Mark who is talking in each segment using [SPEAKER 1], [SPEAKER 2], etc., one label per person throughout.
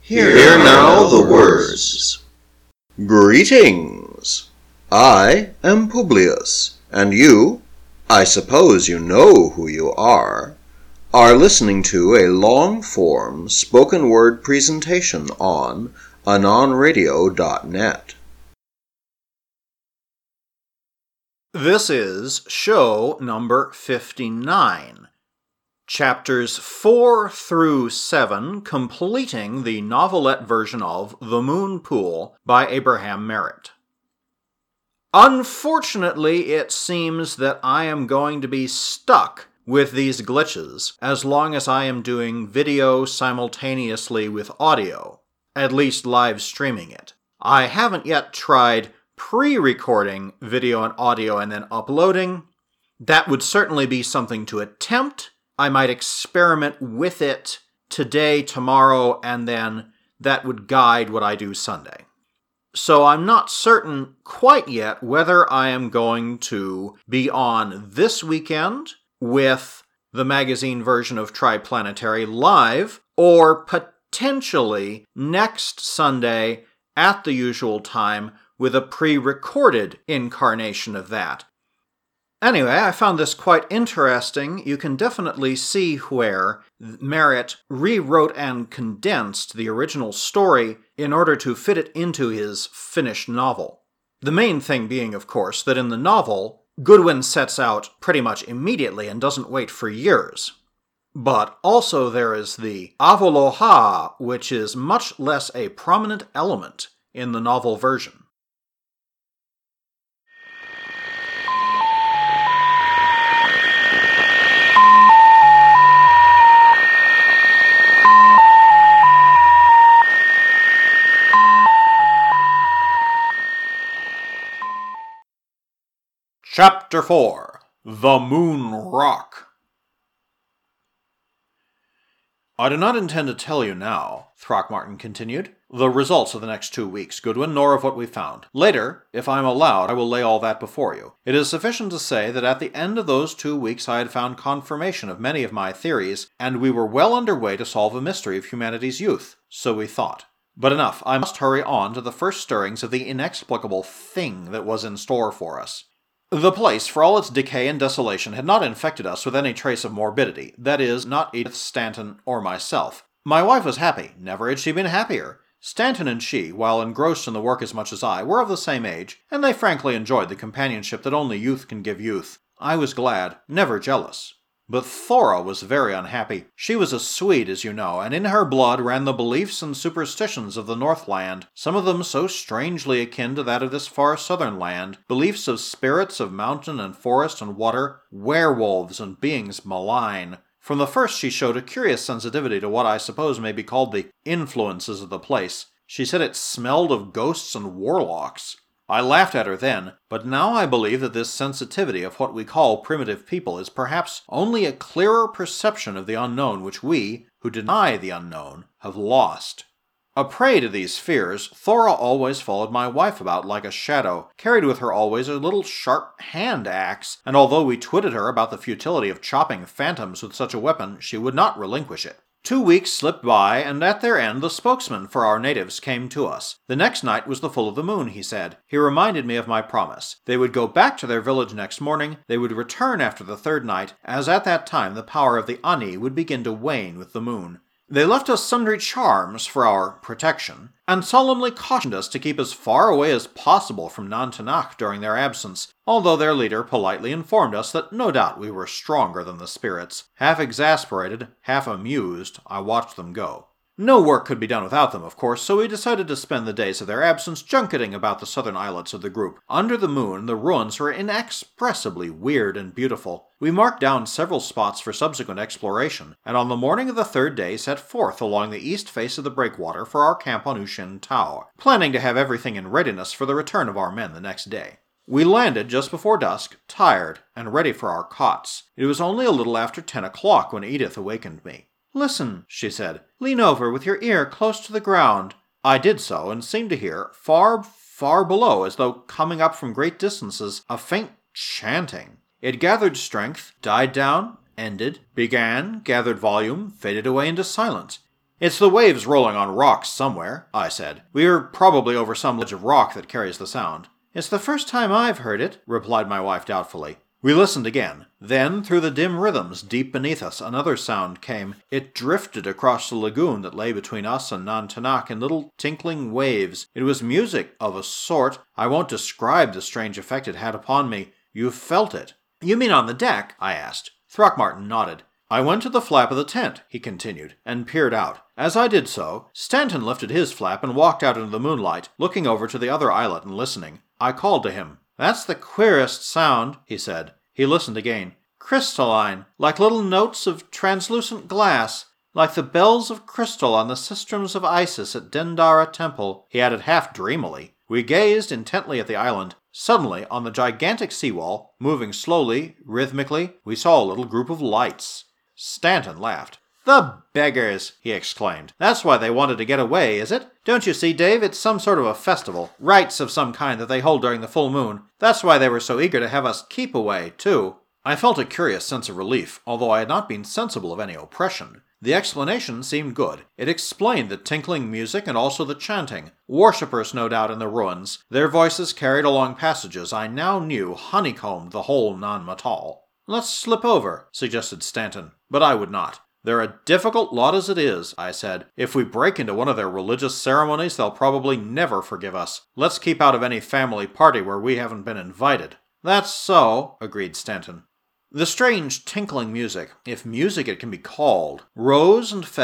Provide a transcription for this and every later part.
[SPEAKER 1] Hear now the words. Greetings. I am Publius, and you, I suppose you know who you are listening to a long-form spoken word presentation on anonradio.net.
[SPEAKER 2] This is show number 59. Chapters 4 through 7, completing the novelette version of The Moon Pool by Abraham Merritt. Unfortunately, it seems that I am going to be stuck with these glitches as long as I am doing video simultaneously with audio, at least live streaming it. I haven't yet tried pre-recording video and audio and then uploading. That would certainly be something to attempt. I might experiment with it today, tomorrow, and then that would guide what I do Sunday. So I'm not certain quite yet whether I am going to be on this weekend with the magazine version of Triplanetary live, or potentially next Sunday at the usual time with a pre-recorded incarnation of that. Anyway, I found this quite interesting. You can definitely see where Merritt rewrote and condensed the original story in order to fit it into his finished novel. The main thing being, of course, that in the novel, Goodwin sets out pretty much immediately and doesn't wait for years. But also there is the Avaloha, which is much less a prominent element in the novel version. Chapter 4, The Moon Rock. I do not intend to tell you now, Throckmorton continued, the results of the next 2 weeks, Goodwin, nor of what we found. Later, if I am allowed, I will lay all that before you. It is sufficient to say that at the end of those 2 weeks I had found confirmation of many of my theories, and we were well under way to solve a mystery of humanity's youth. So we thought. But enough, I must hurry on to the first stirrings of the inexplicable thing that was in store for us. The place, for all its decay and desolation, had not infected us with any trace of morbidity, that is, not Edith Stanton or myself. My wife was happy, never had she been happier. Stanton and she, while engrossed in the work as much as I, were of the same age, and they frankly enjoyed the companionship that only youth can give youth. I was glad, never jealous. But Thora was very unhappy. She was a Swede, as you know, and in her blood ran the beliefs and superstitions of the Northland, some of them so strangely akin to that of this far southern land, beliefs of spirits of mountain and forest and water, werewolves and beings malign. From the first she showed a curious sensitivity to what I suppose may be called the influences of the place. She said it smelled of ghosts and warlocks. I laughed at her then, but now I believe that this sensitivity of what we call primitive people is perhaps only a clearer perception of the unknown which we, who deny the unknown, have lost. A prey to these fears, Thora always followed my wife about like a shadow, carried with her always a little sharp hand-axe, and although we twitted her about the futility of chopping phantoms with such a weapon, she would not relinquish it. 2 weeks slipped by, and at their end the spokesman for our natives came to us. The next night was the full of the moon, he said. He reminded me of my promise. They would go back to their village next morning, they would return after the third night, as at that time the power of the Ani would begin to wane with the moon. They left us sundry charms for our protection, and solemnly cautioned us to keep as far away as possible from Nantinaq during their absence, although their leader politely informed us that no doubt we were stronger than the spirits. Half exasperated, half amused, I watched them go. No work could be done without them, of course, so we decided to spend the days of their absence junketing about the southern islets of the group. Under the moon, the ruins were inexpressibly weird and beautiful. We marked down several spots for subsequent exploration, and on the morning of the third day set forth along the east face of the breakwater for our camp on Ushin Tao, planning to have everything in readiness for the return of our men the next day. We landed just before dusk, tired, and ready for our cots. It was only a little after 10 o'clock when Edith awakened me. "Listen," she said. "Lean over with your ear close to the ground." I did so, and seemed to hear, far, far below, as though coming up from great distances, a faint chanting. It gathered strength, died down, ended, began, gathered volume, faded away into silence. It's the waves rolling on rocks somewhere, I said. We're probably over some ledge of rock that carries the sound. It's the first time I've heard it, replied my wife doubtfully. We listened again. Then, through the dim rhythms deep beneath us, another sound came. It drifted across the lagoon that lay between us and Nantanak in little tinkling waves. It was music of a sort. I won't describe the strange effect it had upon me. You felt it. You mean on the deck? I asked. Throckmorton nodded. I went to the flap of the tent, he continued, and peered out. As I did so, Stanton lifted his flap and walked out into the moonlight, looking over to the other islet and listening. I called to him. That's the queerest sound, he said. He listened again. Crystalline, like little notes of translucent glass, like the bells of crystal on the sistrums of Isis at Dendara Temple, he added half dreamily. We gazed intently at the island. Suddenly, on the gigantic seawall, moving slowly, rhythmically, we saw a little group of lights. Stanton laughed. The beggars, he exclaimed. That's why they wanted to get away, is it? Don't you see, Dave, it's some sort of a festival. Rites of some kind that they hold during the full moon. That's why they were so eager to have us keep away, too. I felt a curious sense of relief, although I had not been sensible of any oppression. The explanation seemed good. It explained the tinkling music and also the chanting. Worshippers, no doubt, in the ruins. Their voices carried along passages I now knew honeycombed the whole Nan-Matal. Let's slip over, suggested Stanton, but I would not. They're a difficult lot as it is, I said. If we break into one of their religious ceremonies, they'll probably never forgive us. Let's keep out of any family party where we haven't been invited. That's so, agreed Stanton. The strange tinkling music, if music it can be called, rose and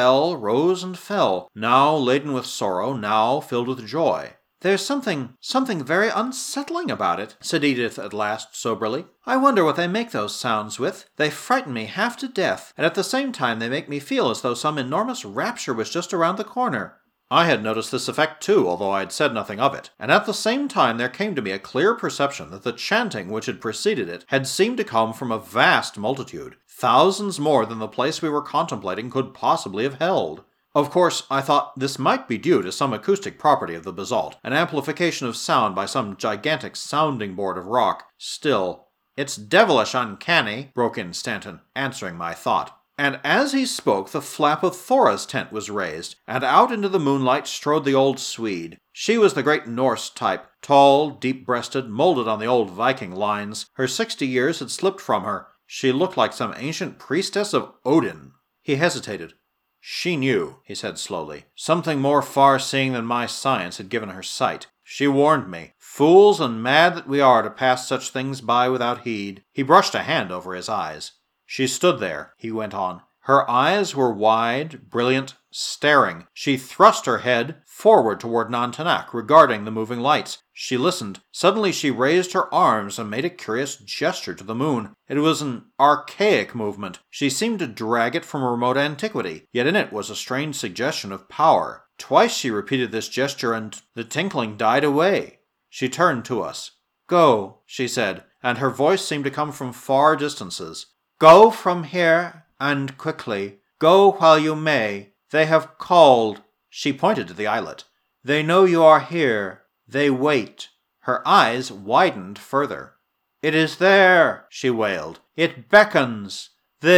[SPEAKER 2] fell, now laden with sorrow, now filled with joy. There's something very unsettling about it, said Edith at last soberly. I wonder what they make those sounds with. They frighten me half to death, and at the same time they make me feel as though some enormous rapture was just around the corner. I had noticed this effect too, although I had said nothing of it, and at the same time there came to me a clear perception that the chanting which had preceded it had seemed to come from a vast multitude, thousands more than the place we were contemplating could possibly have held. Of course, I thought this might be due to some acoustic property of the basalt, an amplification of sound by some gigantic sounding board of rock. Still, it's devilish uncanny, broke in Stanton, answering my thought. And as he spoke, the flap of Thora's tent was raised, and out into the moonlight strode the old Swede. She was the great Norse type, tall, deep-breasted, molded on the old Viking lines. Her 60 years had slipped from her. She looked like some ancient priestess of Odin. He hesitated. She knew, he said slowly. Something more far-seeing than my science had given her sight. She warned me. Fools and mad that we are to pass such things by without heed. He brushed a hand over his eyes. She stood there, he went on. Her eyes were wide, brilliant, staring. She thrust her head forward toward Nantanak, regarding the moving lights. She listened. Suddenly she raised her arms and made a curious gesture to the moon. It was an archaic movement. She seemed to drag it from remote antiquity, yet in it was a strange suggestion of power. Twice she repeated this gesture, and the tinkling died away. She turned to us. Go, she said, and her voice seemed to come from far distances. Go from here, and quickly. Go while you may. They have called. She pointed to the islet. They know you are here. They wait. Her eyes widened further. It is there, she wailed. It beckons.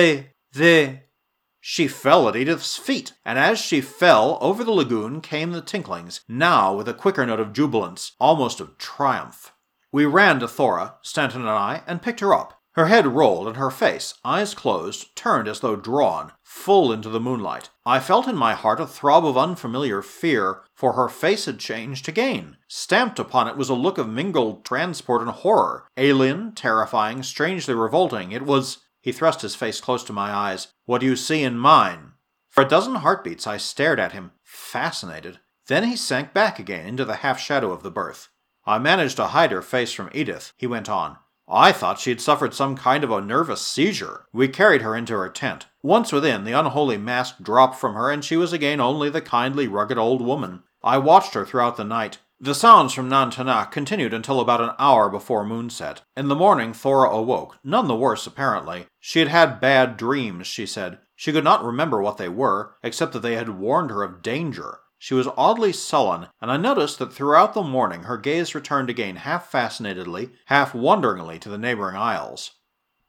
[SPEAKER 2] She fell at Edith's feet, and as she fell, over the lagoon came the tinklings, now with a quicker note of jubilance, almost of triumph. We ran to Thora, Stanton and I, and picked her up. Her head rolled, and her face, eyes closed, turned as though drawn, full into the moonlight. I felt in my heart a throb of unfamiliar fear, for her face had changed again. Stamped upon it was a look of mingled transport and horror. Alien, terrifying, strangely revolting. It was... He thrust his face close to my eyes. What do you see in mine? For a dozen heartbeats I stared at him, fascinated. Then he sank back again into the half-shadow of the berth. I managed to hide her face from Edith, he went on. I thought she had suffered some kind of a nervous seizure. We carried her into her tent. Once within, the unholy mask dropped from her, and she was again only the kindly, rugged old woman. I watched her throughout the night. The sounds from Nantanak continued until about an hour before moonset. In the morning, Thora awoke, none the worse apparently. She had had bad dreams, she said. She could not remember what they were, except that they had warned her of danger. She was oddly sullen, and I noticed that throughout the morning her gaze returned again half fascinatedly, half wonderingly to the neighboring isles.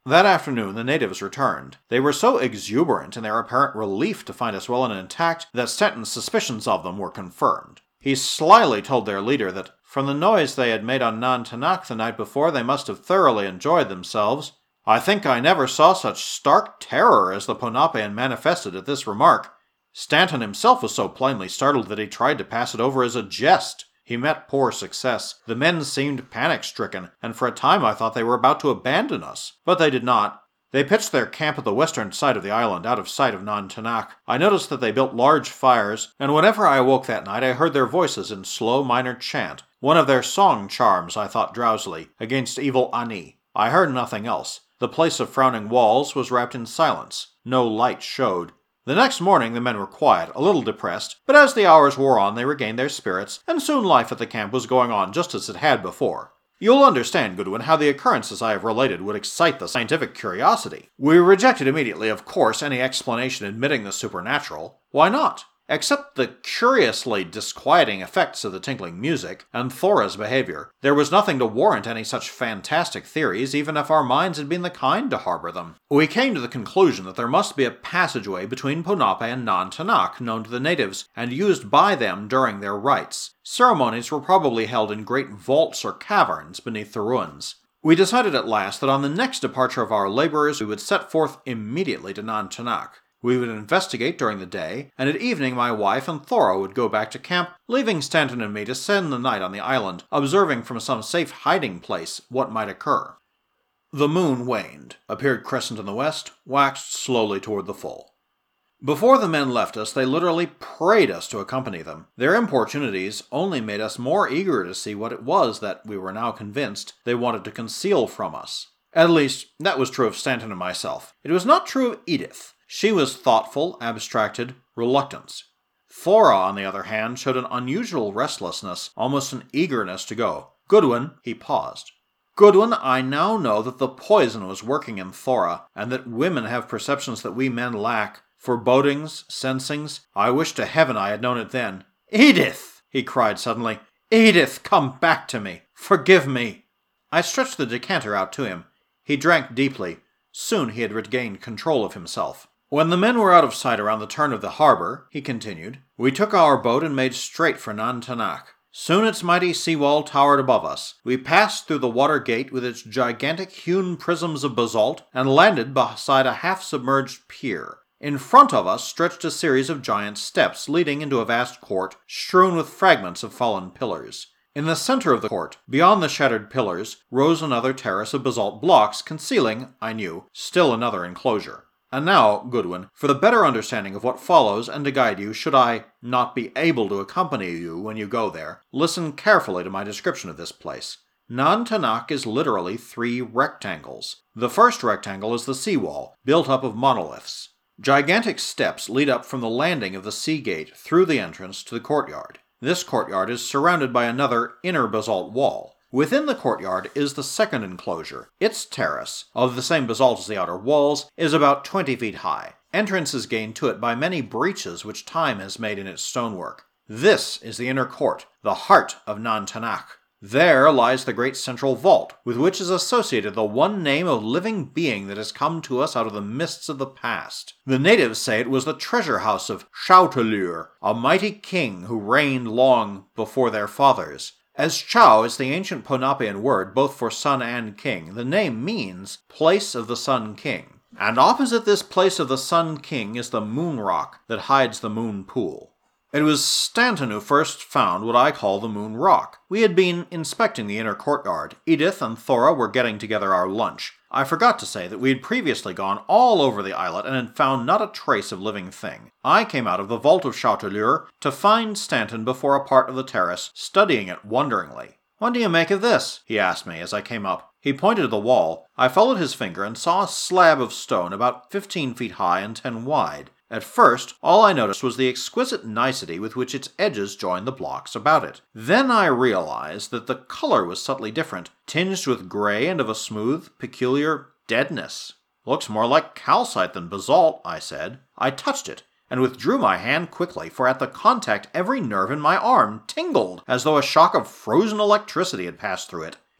[SPEAKER 2] That afternoon, the natives returned. They were so exuberant in their apparent relief to find us well and intact that Stanton's suspicions of them were confirmed. He slyly told their leader that, from the noise they had made on Nantanak the night before, they must have thoroughly enjoyed themselves. I think I never saw such stark terror as the Ponapean manifested at this remark. Stanton himself was so plainly startled that he tried to pass it over as a jest. He met poor success. The men seemed panic-stricken, and for a time I thought they were about to abandon us. But they did not. They pitched their camp at the western side of the island, out of sight of Nantanak. I noticed that they built large fires, and whenever I awoke that night I heard their voices in slow minor chant, one of their song charms, I thought drowsily, against evil Ani. I heard nothing else. The place of frowning walls was wrapped in silence. No light showed. The next morning the men were quiet, a little depressed, but as the hours wore on they regained their spirits, and soon life at the camp was going on just as it had before. You'll understand, Goodwin, how the occurrences I have related would excite the scientific curiosity. We rejected immediately, of course, any explanation admitting the supernatural. Why not? Except the curiously disquieting effects of the tinkling music and Thora's behavior, there was nothing to warrant any such fantastic theories, even if our minds had been the kind to harbor them. We came to the conclusion that there must be a passageway between Ponape and Nantanak known to the natives, and used by them during their rites. Ceremonies were probably held in great vaults or caverns beneath the ruins. We decided at last that on the next departure of our laborers we would set forth immediately to Nantanak. We would investigate during the day, and at evening my wife and Thora would go back to camp, leaving Stanton and me to spend the night on the island, observing from some safe hiding place what might occur. The moon waned, appeared crescent in the west, waxed slowly toward the full. Before the men left us, they literally prayed us to accompany them. Their importunities only made us more eager to see what it was that, we were now convinced, they wanted to conceal from us. At least, that was true of Stanton and myself. It was not true of Edith. She was thoughtful, abstracted, reluctant. Thora, on the other hand, showed an unusual restlessness, almost an eagerness to go. Goodwin, he paused. Goodwin, I now know that the poison was working in Thora, and that women have perceptions that we men lack. Forebodings, sensings. I wish to heaven I had known it then. Edith! He cried suddenly. Edith, come back to me. Forgive me. I stretched the decanter out to him. He drank deeply. Soon he had regained control of himself. When the men were out of sight around the turn of the harbor, he continued, we took our boat and made straight for Nantanak. Soon its mighty seawall towered above us. We passed through the water gate with its gigantic hewn prisms of basalt and landed beside a half-submerged pier. In front of us stretched a series of giant steps leading into a vast court strewn with fragments of fallen pillars. In the center of the court, beyond the shattered pillars, rose another terrace of basalt blocks concealing, I knew, still another enclosure. And now, Goodwin, for the better understanding of what follows and to guide you should I not be able to accompany you when you go there, listen carefully to my description of this place. Nantanak is literally 3 rectangles. The first rectangle is the seawall, built up of monoliths. Gigantic steps lead up from the landing of the sea gate through the entrance to the courtyard. This courtyard is surrounded by another inner basalt wall. Within the courtyard is the second enclosure. Its terrace, of the same basalt as the outer walls, is about 20 feet high. Entrance is gained to it by many breaches which time has made in its stonework. This is the inner court, the heart of Nantanak. There lies the great central vault, with which is associated the one name of living being that has come to us out of the mists of the past. The natives say it was the treasure house of Chautelure, a mighty king who reigned long before their fathers. As Chau is the ancient Ponapean word both for son and king, the name means place of the Sun King. And opposite this place of the Sun King is the moon rock that hides the moon pool. It was Stanton who first found what I call the moon rock. We had been inspecting the inner courtyard. Edith and Thora were getting together our lunch. I forgot to say that we had previously gone all over the islet and had found not a trace of living thing. I came out of the vault of Chautelure to find Stanton before a part of the terrace, studying it wonderingly. What do you make of this? He asked me as I came up. He pointed to the wall. I followed his finger and saw a slab of stone about 15 feet high and 10 wide. At first, all I noticed was the exquisite nicety with which its edges joined the blocks about it. Then I realized that the color was subtly different, tinged with gray and of a smooth, peculiar deadness. Looks more like calcite than basalt, I said. I touched it, and withdrew my hand quickly, for at the contact every nerve in my arm tingled, as though a shock of frozen electricity had passed through it.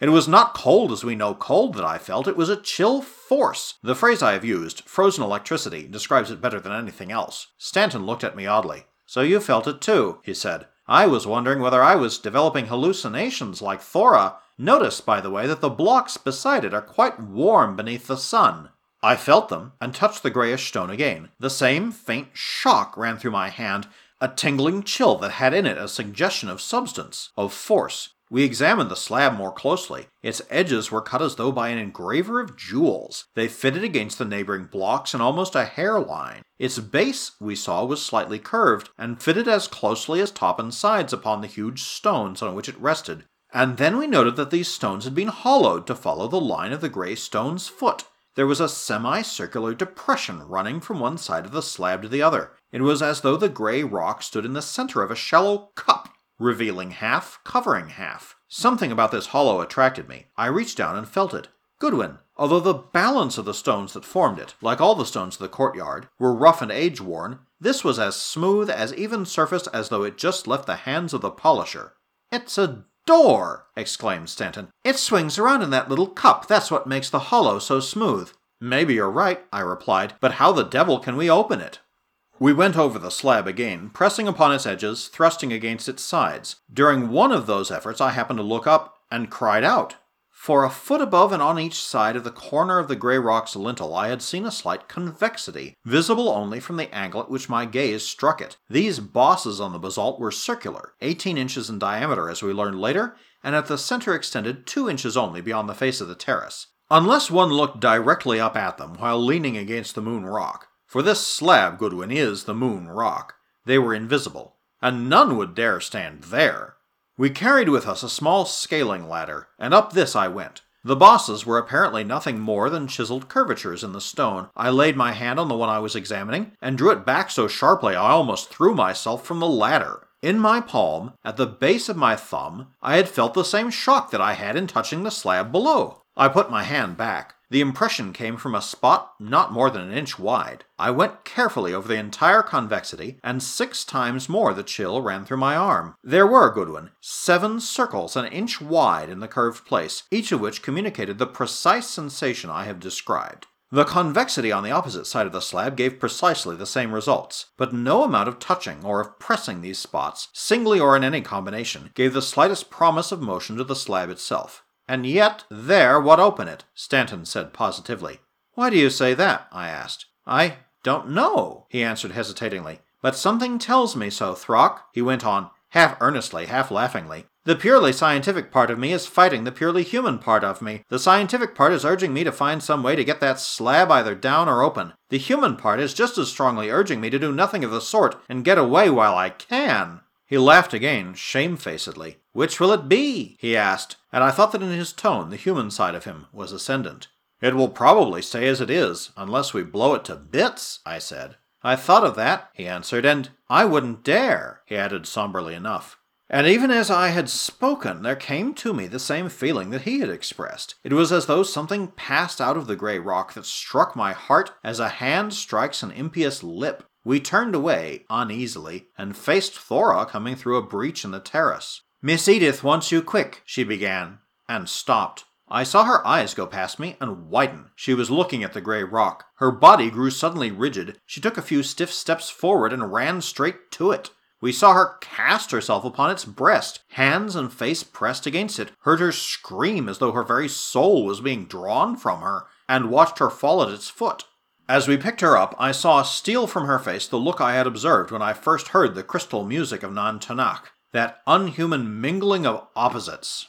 [SPEAKER 2] It was not cold as we know cold that I felt, it was a chill force. The phrase I have used, frozen electricity, describes it better than anything else. Stanton looked at me oddly. "So you felt it too," he said. "I was wondering whether I was developing hallucinations like Thora. Notice, by the way, that the blocks beside it are quite warm beneath the sun." I felt them, and touched the grayish stone again. The same faint shock ran through my hand, a tingling chill that had in it a suggestion of substance, of force. We examined the slab more closely. Its edges were cut as though by an engraver of jewels. They fitted against the neighboring blocks in almost a hairline. Its base, we saw, was slightly curved, and fitted as closely as top and sides upon the huge stones on which it rested. And then we noted that these stones had been hollowed to follow the line of the grey stone's foot. There was a semicircular depression running from one side of the slab to the other. It was as though the grey rock stood in the center of a shallow cup, revealing half, covering half. Something about this hollow attracted me. I reached down and felt it. Goodwin, although the balance of the stones that formed it, like all the stones of the courtyard, were rough and age-worn, this was as smooth, as even-surfaced as though it just left the hands of the polisher. "It's a door!" exclaimed Stanton. "It swings around in that little cup. That's what makes the hollow so smooth." "Maybe you're right," I replied, "but how the devil can we open it?" We went over the slab again, pressing upon its edges, thrusting against its sides. During one of those efforts I happened to look up and cried out. For a foot above and on each side of the corner of the grey rock's lintel I had seen a slight convexity, visible only from the angle at which my gaze struck it. These bosses on the basalt were circular, 18 inches in diameter as we learned later, and at the center extended 2 inches only beyond the face of the terrace. Unless one looked directly up at them while leaning against the moon rock, for this slab, Goodwin, is the moon rock, they were invisible, and none would dare stand there. We carried with us a small scaling ladder, and up this I went. The bosses were apparently nothing more than chiseled curvatures in the stone. I laid my hand on the one I was examining, and drew it back so sharply I almost threw myself from the ladder. In my palm, at the base of my thumb, I had felt the same shock that I had in touching the slab below. I put my hand back. The impression came from a spot not more than an inch wide. I went carefully over the entire convexity, and 6 times more the chill ran through my arm. There were, Goodwin, 7 circles an inch wide in the curved place, each of which communicated the precise sensation I have described. The convexity on the opposite side of the slab gave precisely the same results, but no amount of touching or of pressing these spots, singly or in any combination, gave the slightest promise of motion to the slab itself. "And yet, there what opened it," Stanton said positively. "Why do you say that?" I asked. "I don't know," he answered hesitatingly. "But something tells me so, Throck," he went on, half earnestly, half laughingly. "The purely scientific part of me is fighting the purely human part of me. The scientific part is urging me to find some way to get that slab either down or open. The human part is just as strongly urging me to do nothing of the sort and get away while I can." He laughed again, shamefacedly. "Which will it be?" he asked, and I thought that in his tone the human side of him was ascendant. "It will probably stay as it is, unless we blow it to bits," I said. "I thought of that," he answered, "and I wouldn't dare," he added somberly enough. And even as I had spoken, there came to me the same feeling that he had expressed. It was as though something passed out of the grey rock that struck my heart as a hand strikes an impious lip. We turned away, uneasily, and faced Thora coming through a breach in the terrace. "Miss Edith wants you quick," she began, and stopped. I saw her eyes go past me and widen. She was looking at the grey rock. Her body grew suddenly rigid. She took a few stiff steps forward and ran straight to it. We saw her cast herself upon its breast, hands and face pressed against it, heard her scream as though her very soul was being drawn from her, and watched her fall at its foot. As we picked her up, I saw steal from her face the look I had observed when I first heard the crystal music of Nan-Tanak, that unhuman mingling of opposites.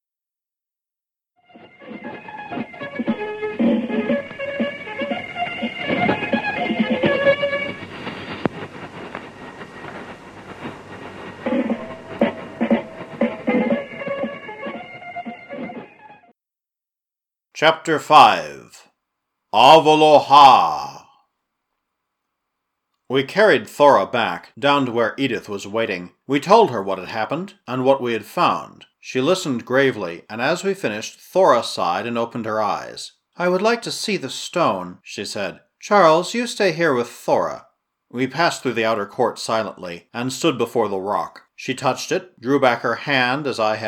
[SPEAKER 2] Chapter 5 Avaloha. We carried Thora back, down to where Edith was waiting. We told her what had happened, and what we had found. She listened gravely, and as we finished, Thora sighed and opened her eyes. "I would like to see the stone," she said. "Charles, you stay here with Thora." We passed through the outer court silently, and stood before the rock. She touched it, drew back her hand as I had,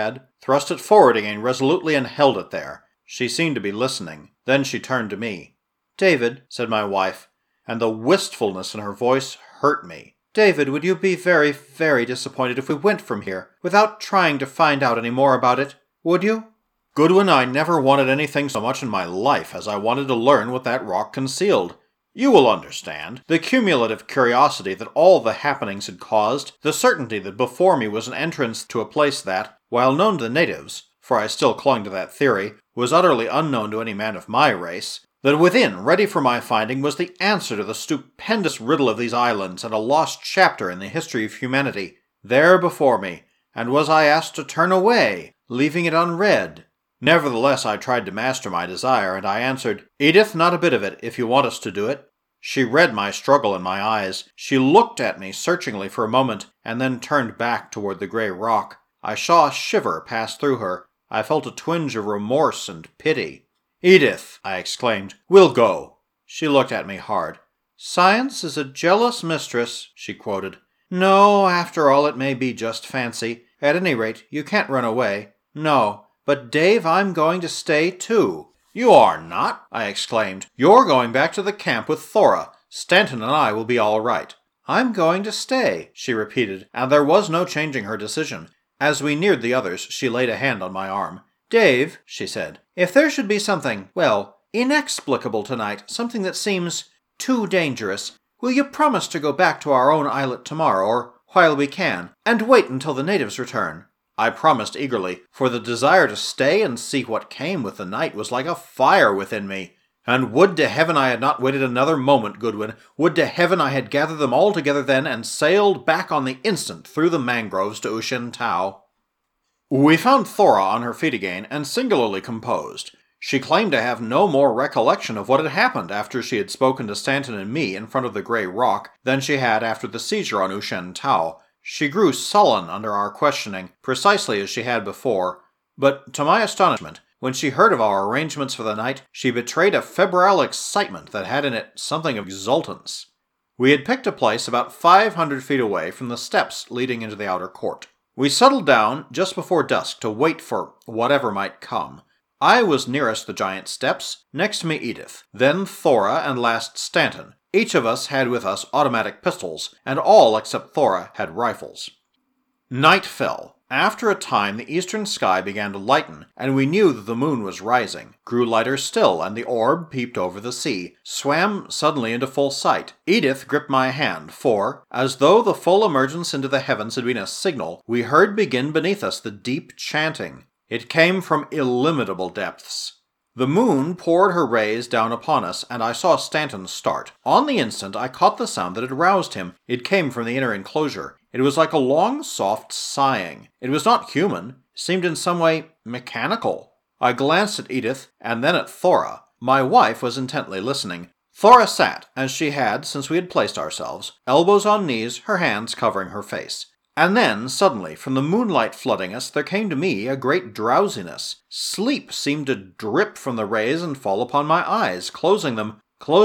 [SPEAKER 2] thrust it forward again resolutely, and held it there. She seemed to be listening. Then she turned to me. "David," said my wife, and the wistfulness in her voice hurt me. "David, would you be very, very disappointed if we went from here without trying to find out any more about it? Would you?" "Goodwin, I never wanted anything so much in my life as I wanted to learn what that rock concealed. You will understand. The cumulative curiosity that all the happenings had caused, the certainty that before me was an entrance to a place that, while known to the natives, for I still clung to that theory, was utterly unknown to any man of my race, that within, ready for my finding, was the answer to the stupendous riddle of these islands and a lost chapter in the history of humanity, there before me, and was I asked to turn away, leaving it unread? Nevertheless, I tried to master my desire, and I answered, 'Edith, not a bit of it, if you want us to do it.' She read my struggle in my eyes. She looked at me searchingly for a moment, and then turned back toward the gray rock. I saw a shiver pass through her. I felt a twinge of remorse and pity. 'Edith,' I exclaimed, 'we'll go.' She looked at me hard. 'Science is a jealous mistress,' she quoted. 'No, after all, it may be just fancy. At any rate, you can't run away. No. But, Dave, I'm going to stay, too.' 'You are not,' I exclaimed. 'You're going back to the camp with Thora. Stanton and I will be all right.' 'I'm going to stay,' she repeated, and there was no changing her decision. As we neared the others, she laid a hand on my arm. 'Dave,' she said, 'if there should be something, inexplicable tonight, something that seems too dangerous, will you promise to go back to our own islet tomorrow, or while we can, and wait until the natives return?' I promised eagerly, for the desire to stay and see what came with the night was like a fire within me. And would to heaven I had not waited another moment, Goodwin. Would to heaven I had gathered them all together then and sailed back on the instant through the mangroves to Ushantao. We found Thora on her feet again, and singularly composed. She claimed to have no more recollection of what had happened after she had spoken to Stanton and me in front of the gray rock than she had after the seizure on Ushantao. She grew sullen under our questioning, precisely as she had before, but to my astonishment, when she heard of our arrangements for the night, she betrayed a febrile excitement that had in it something of exultance. We had picked a place about 500 feet away from the steps leading into the outer court. We settled down just before dusk to wait for whatever might come. I was nearest the giant steps, next to me Edith, then Thora, and last Stanton. Each of us had with us automatic pistols, and all except Thora had rifles. Night fell. After a time, the eastern sky began to lighten, and we knew that the moon was rising. Grew lighter still, and the orb peeped over the sea, swam suddenly into full sight. Edith gripped my hand, for, as though the full emergence into the heavens had been a signal, we heard begin beneath us the deep chanting. It came from illimitable depths. The moon poured her rays down upon us, and I saw Stanton start. On the instant, I caught the sound that had roused him. It came from the inner enclosure. It was like a long, soft sighing. It was not human. It seemed in some way mechanical. I glanced at Edith, and then at Thora. My wife was intently listening. Thora sat, as she had since we had placed ourselves, elbows on knees, her hands covering her face. And then, suddenly, from the moonlight flooding us, there came to me a great drowsiness. Sleep seemed to drip from the rays and fall upon my eyes, closing them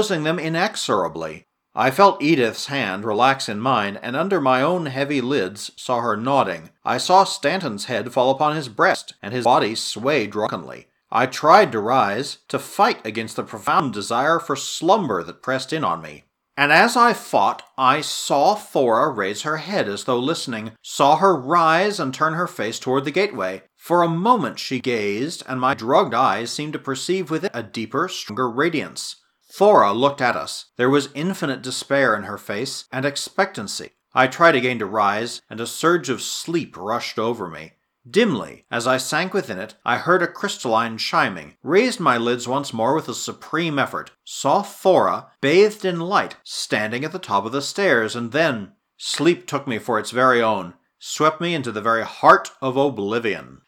[SPEAKER 2] inexorably. I felt Edith's hand relax in mine, and under my own heavy lids saw her nodding. I saw Stanton's head fall upon his breast, and his body sway drunkenly. I tried to rise, to fight against the profound desire for slumber that pressed in on me. And as I fought, I saw Thora raise her head as though listening, saw her rise and turn her face toward the gateway. For a moment she gazed, and my drugged eyes seemed to perceive within a deeper, stronger radiance. Thora looked at us. There was infinite despair in her face, and expectancy. I tried again to rise, and a surge of sleep rushed over me. Dimly, as I sank within it, I heard a crystalline chiming, raised my lids once more with a supreme effort, saw Thora, bathed in light, standing at the top of the stairs, and then sleep took me for its very own, swept me into the very heart of oblivion.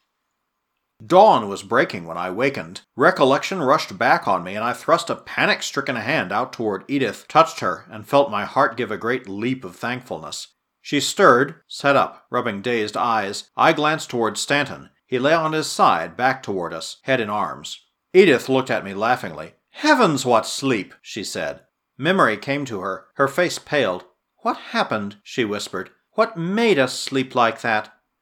[SPEAKER 2] Dawn was breaking when I wakened. Recollection rushed back on me, and I thrust a panic-stricken hand out toward Edith, touched her, and felt my heart give a great leap of thankfulness. She stirred, sat up, rubbing dazed eyes. I glanced toward Stanton. He lay on his side, back toward us, head in arms. Edith looked at me laughingly. "Heavens, what sleep!" she said. Memory came to her. Her face paled. "What happened?" she whispered. "What made us sleep like that?"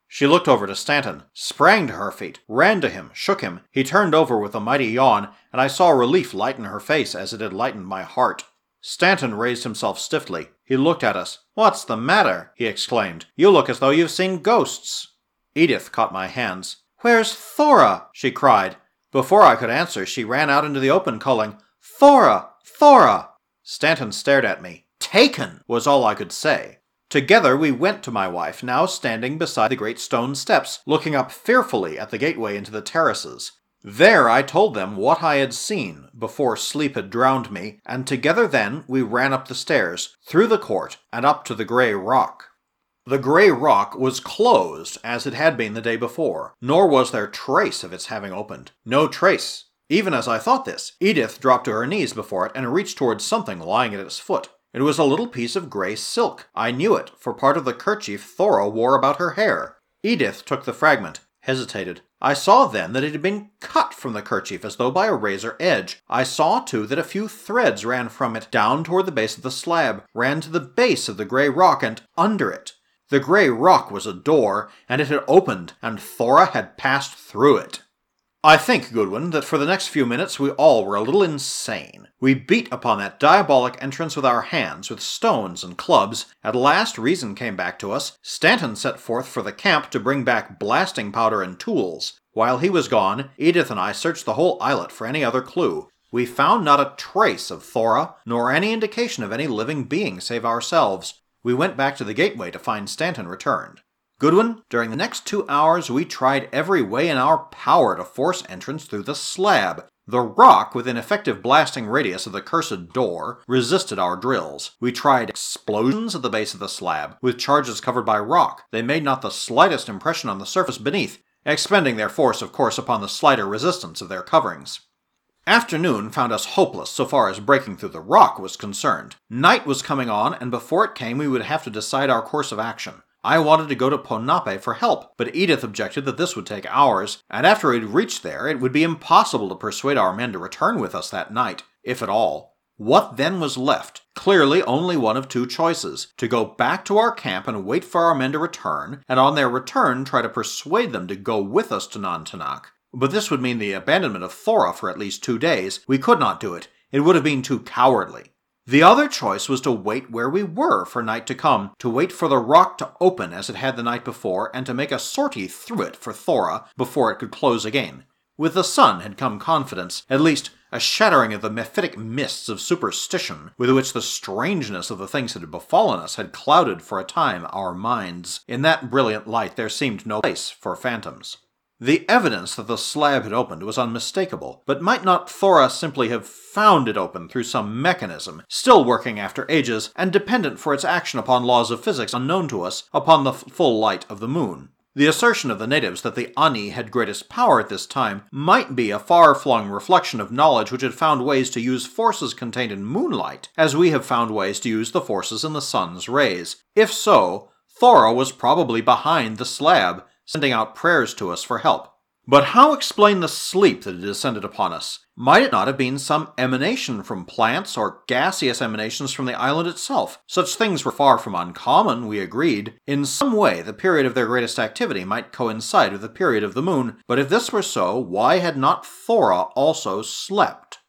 [SPEAKER 2] She looked over to Stanton, sprang to her feet, ran to him, shook him. He turned over with a mighty yawn, and I saw relief lighten her face as it had lightened my heart. Stanton raised himself stiffly. He looked at us. "What's the matter?" he exclaimed. "You look as though you've seen ghosts." Edith caught my hands. "Where's Thora?" she cried. Before I could answer, she ran out into the open, calling, "Thora! Thora!" Stanton stared at me. "Taken!" was all I could say. Together we went to my wife, now standing beside the great stone steps, looking up fearfully at the gateway into the terraces. There I told them what I had seen before sleep had drowned me, and together then we ran up the stairs, through the court, and up to the Grey Rock. The Grey Rock was closed as it had been the day before, nor was there trace of its having opened. No trace. Even as I thought this, Edith dropped to her knees before it and reached towards something lying at its foot. It was a little piece of grey silk. I knew it, for part of the kerchief Thora wore about her hair. Edith took the fragment, hesitated. I saw then that it had been cut from the kerchief as though by a razor edge. I saw, too, that a few threads ran from it down toward the base of the slab, ran to the base of the Grey Rock and under it. The Grey Rock was a door, and it had opened, and Thora had passed through it. I think, Goodwin, that for the next few minutes we all were a little insane. We beat upon that diabolic entrance with our hands, with stones and clubs. At last reason came back to us. Stanton set forth for the camp to bring back blasting powder and tools. While he was gone, Edith and I searched the whole islet for any other clue. We found not a trace of Thora, nor any indication of any living being save ourselves. We went back to the gateway to find Stanton returned. Goodwin, during the next 2 hours we tried every way in our power to force entrance through the slab. The rock, within effective blasting radius of the cursed door, resisted our drills. We tried explosions at the base of the slab, with charges covered by rock. They made not the slightest impression on the surface beneath, expending their force, of course, upon the slighter resistance of their coverings. Afternoon found us hopeless so far as breaking through the rock was concerned. Night was coming on, and before it came we would have to decide our course of action. I wanted to go to Ponape for help, but Edith objected that this would take hours, and after we'd reached there, it would be impossible to persuade our men to return with us that night, if at all. What then was left? Clearly only one of two choices: to go back to our camp and wait for our men to return, and on their return try to persuade them to go with us to Nantanak. But this would mean the abandonment of Thora for at least 2 days. We could not do it. It would have been too cowardly. The other choice was to wait where we were for night to come, to wait for the rock to open as it had the night before, and to make a sortie through it for Thora before it could close again. With the sun had come confidence, at least a shattering of the mephitic mists of superstition with which the strangeness of the things that had befallen us had clouded for a time our minds. In that brilliant light there seemed no place for phantoms. The evidence that the slab had opened was unmistakable, but might not Thora simply have found it open through some mechanism, still working after ages, and dependent for its action upon laws of physics unknown to us, upon the full light of the moon? The assertion of the natives that the Ani had greatest power at this time might be a far-flung reflection of knowledge which had found ways to use forces contained in moonlight, as we have found ways to use the forces in the sun's rays. If so, Thora was probably behind the slab, sending out prayers to us for help. But how explain the sleep that had descended upon us? Might it not have been some emanation from plants, or gaseous emanations from the island itself? Such things were far from uncommon, we agreed. In some way, the period of their greatest activity might coincide with the period of the moon, but if this were so, why had not Thora also slept?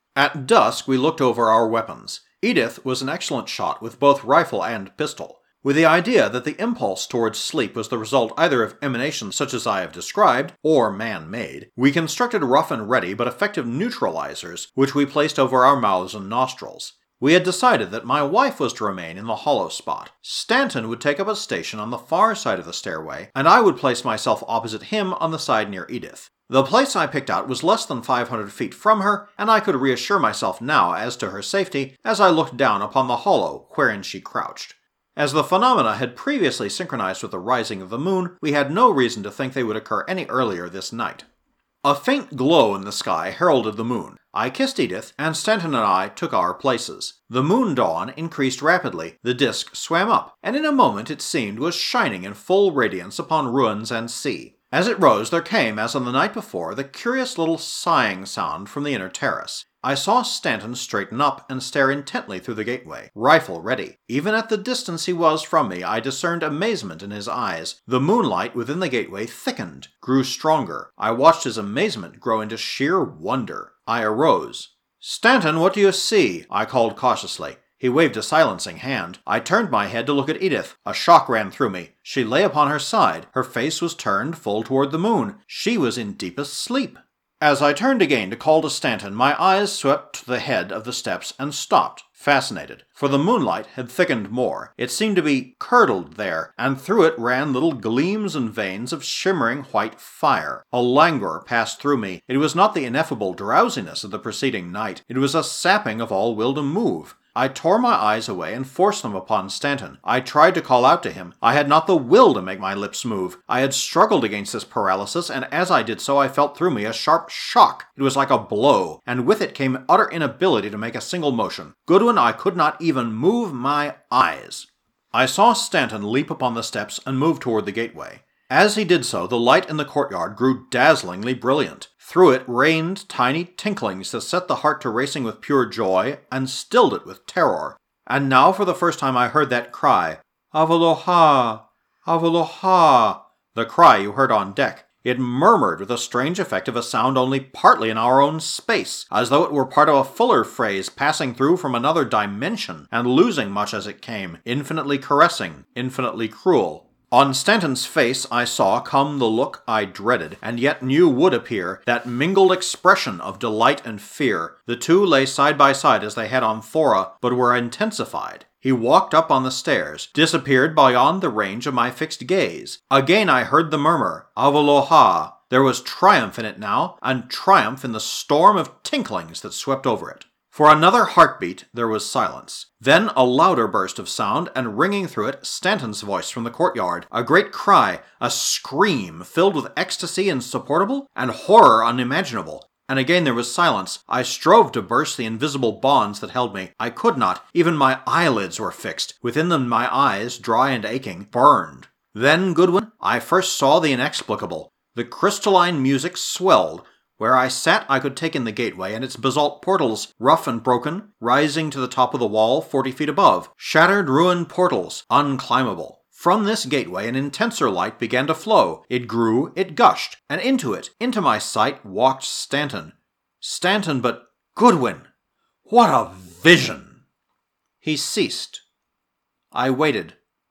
[SPEAKER 2] At dusk, we looked over our weapons. Edith was an excellent shot with both rifle and pistol. With the idea that the impulse towards sleep was the result either of emanations such as I have described, or man-made, we constructed rough and ready but effective neutralizers, which we placed over our mouths and nostrils. We had decided that my wife was to remain in the hollow spot. Stanton would take up a station on the far side of the stairway, and I would place myself opposite him on the side near Edith. The place I picked out was less than 500 feet from her, and I could reassure myself now as to her safety as I looked down upon the hollow wherein she crouched. As the phenomena had previously synchronized with the rising of the moon, we had no reason to think they would occur any earlier this night. A faint glow in the sky heralded the moon. I kissed Edith, and Stanton and I took our places. The moon dawn increased rapidly, the disk swam up, and in a moment it seemed was shining in full radiance upon ruins and sea. As it rose, there came, as on the night before, the curious little sighing sound from the inner terrace. I saw Stanton straighten up and stare intently through the gateway, rifle ready. Even at the distance he was from me, I discerned amazement in his eyes. The moonlight within the gateway thickened, grew stronger. I watched his amazement grow into sheer wonder. I arose. "Stanton, what do you see?" I called cautiously. He waved a silencing hand. I turned my head to look at Edith. A shock ran through me. She lay upon her side. Her face was turned full toward the moon. She was in deepest sleep. As I turned again to call to Stanton, my eyes swept to the head of the steps and stopped, fascinated. For the moonlight had thickened more. It seemed to be curdled there, and through it ran little gleams and veins of shimmering white fire. A languor passed through me. It was not the ineffable drowsiness of the preceding night. It was a sapping of all will to move. I tore my eyes away and forced them upon Stanton. I tried to call out to him. I had not the will to make my lips move. I had struggled against this paralysis, and as I did so I felt through me a sharp shock. It was like a blow, and with it came utter inability to make a single motion. Goodwin, I could not even move my eyes. I saw Stanton leap upon the steps and move toward the gateway. As he did so, the light in the courtyard grew dazzlingly brilliant. Through it rained tiny tinklings that set the heart to racing with pure joy and stilled it with terror. And now for the first time I heard that cry, "Avaloha! Avaloha!" the cry you heard on deck. It murmured with a strange effect of a sound only partly in our own space, as though it were part of a fuller phrase passing through from another dimension and losing much as it came, infinitely caressing, infinitely cruel. On Stanton's face I saw come the look I dreaded, and yet knew would appear, that mingled expression of delight and fear. The two lay side by side as they had on Thora, but were intensified. He walked up on the stairs, disappeared beyond the range of my fixed gaze. Again I heard the murmur, "Avaloha." There was triumph in it now, and triumph in the storm of tinklings that swept over it. For another heartbeat, there was silence. Then a louder burst of sound, and ringing through it, Stanton's voice from the courtyard. A great cry, a scream filled with ecstasy insupportable and horror unimaginable. And again there was silence. I strove to burst the invisible bonds that held me. I could not. Even my eyelids were fixed. Within them my eyes, dry and aching, burned. Then, Goodwin, I first saw the inexplicable. The crystalline music swelled. Where I sat, I could take in the gateway and its basalt portals, rough and broken, rising to the top of the wall 40 feet above. Shattered, ruined portals, unclimbable. From this gateway an intenser light began to flow. It grew, it gushed, and into it, into my sight, walked Stanton. Stanton, but Goodwin! What a vision! He ceased. I waited.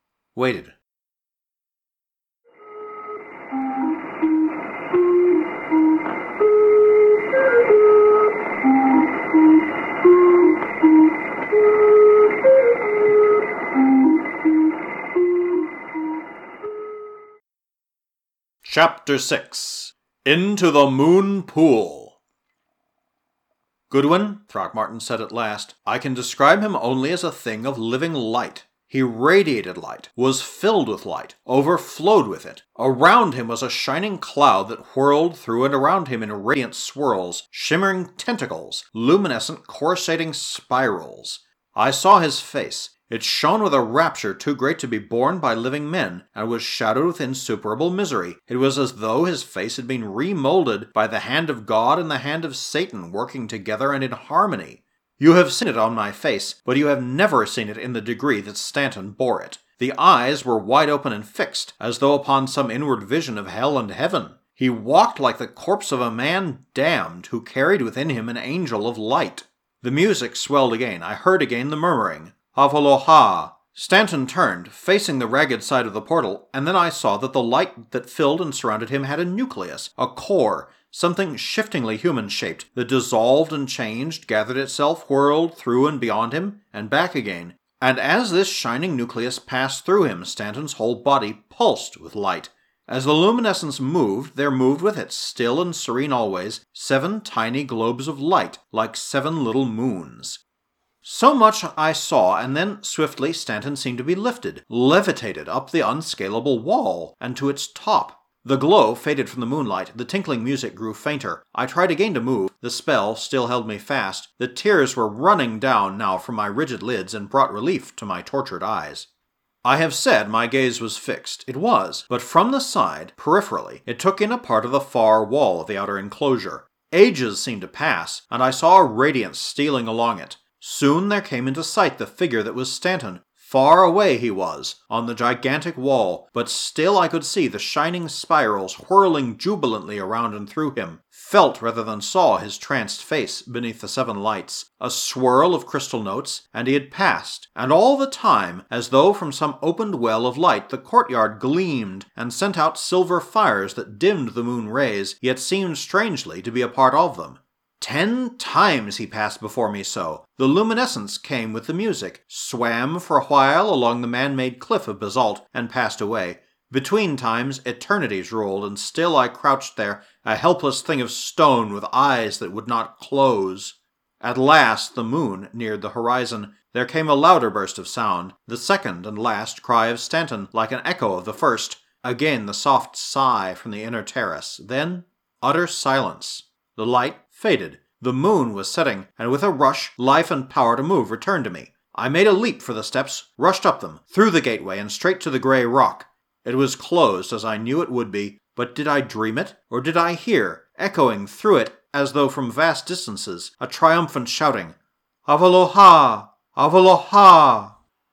[SPEAKER 2] Chapter 6. Into the Moon Pool. "Goodwin," Throckmorton said at last, "I can describe him only as a thing of living light. He radiated light, was filled with light, overflowed with it. Around him was a shining cloud that whirled through and around him in radiant swirls, shimmering tentacles, luminescent coruscating spirals. I saw his face. It shone with a rapture too great to be borne by living men, and was shadowed with insuperable misery. It was as though his face had been remolded by the hand of God and the hand of Satan working together and in harmony. You have seen it on my face, but you have never seen it in the degree that Stanton bore it. The eyes were wide open and fixed, as though upon some inward vision of hell and heaven. He walked like the corpse of a man damned, who carried within him an angel of light. The music swelled again. I heard again the murmuring. Avaloha. Stanton turned, facing the ragged side of the portal, and then I saw that the light that filled and surrounded him had a nucleus, a core, something shiftingly human-shaped, that dissolved and changed, gathered itself, whirled through and beyond him, and back again. And as this shining nucleus passed through him, Stanton's whole body pulsed with light. As the luminescence moved, there moved with it, still and serene always, 7 tiny globes of light, like 7 little moons. So much I saw, and then swiftly Stanton seemed to be lifted, levitated up the unscalable wall, and to its top. The glow faded from the moonlight, the tinkling music grew fainter. I tried again to move, the spell still held me fast. The tears were running down now from my rigid lids and brought relief to my tortured eyes. I have said my gaze was fixed. It was, but from the side, peripherally, it took in a part of the far wall of the outer enclosure. Ages seemed to pass, and I saw a radiance stealing along it. Soon there came into sight the figure that was Stanton. Far away he was, on the gigantic wall, but still I could see the shining spirals whirling jubilantly around and through him, felt rather than saw his tranced face beneath the 7 lights, a swirl of crystal notes, and he had passed, and all the time, as though from some opened well of light, the courtyard gleamed and sent out silver fires that dimmed the moon rays, yet seemed strangely to be a part of them. 10 times he passed before me so. The luminescence came with the music, swam for a while along the man-made cliff of basalt, and passed away. Between times, eternities rolled, and still I crouched there, a helpless thing of stone with eyes that would not close. At last the moon neared the horizon. There came a louder burst of sound, the second and last cry of Stanton, like an echo of the first. Again the soft sigh from the inner terrace. Then utter silence. The light faded. The moon was setting, and with a rush, life and power to move returned to me. I made a leap for the steps, rushed up them, through the gateway, and straight to the grey rock. It was closed, as I knew it would be, but did I dream it, or did I hear, echoing through it as though from vast distances, a triumphant shouting, "Avaloha! Avaloha!"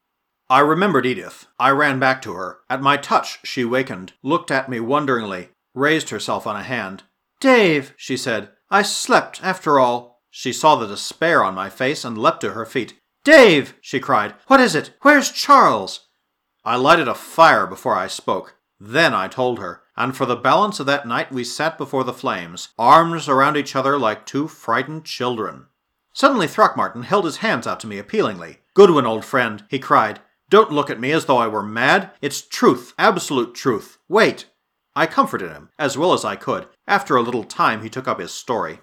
[SPEAKER 2] I remembered Edith. I ran back to her. At my touch, she wakened, looked at me wonderingly, raised herself on a hand. "Dave," she said, "I slept, after all." She saw the despair on my face and leapt to her feet. "Dave!" she cried. "What is it? Where's Charles?" I lighted a fire before I spoke. Then I told her, and for the balance of that night we sat before the flames, arms around each other like 2 frightened children. Suddenly Throckmorton held his hands out to me appealingly. "Goodwin, old friend," he cried, "don't look at me as though I were mad. It's truth, absolute truth. Wait." I comforted him, as well as I could. After a little time he took up his story.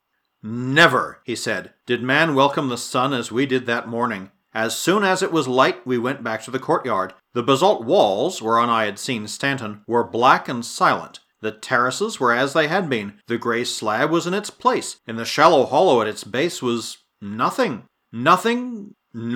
[SPEAKER 2] "Never," he said, "did man welcome the sun as we did that morning. As soon as it was light, we went back to the courtyard. The basalt walls, whereon I had seen Stanton, were black and silent. The terraces were as they had been. The grey slab was in its place. In the shallow hollow at its base was nothing. Nothing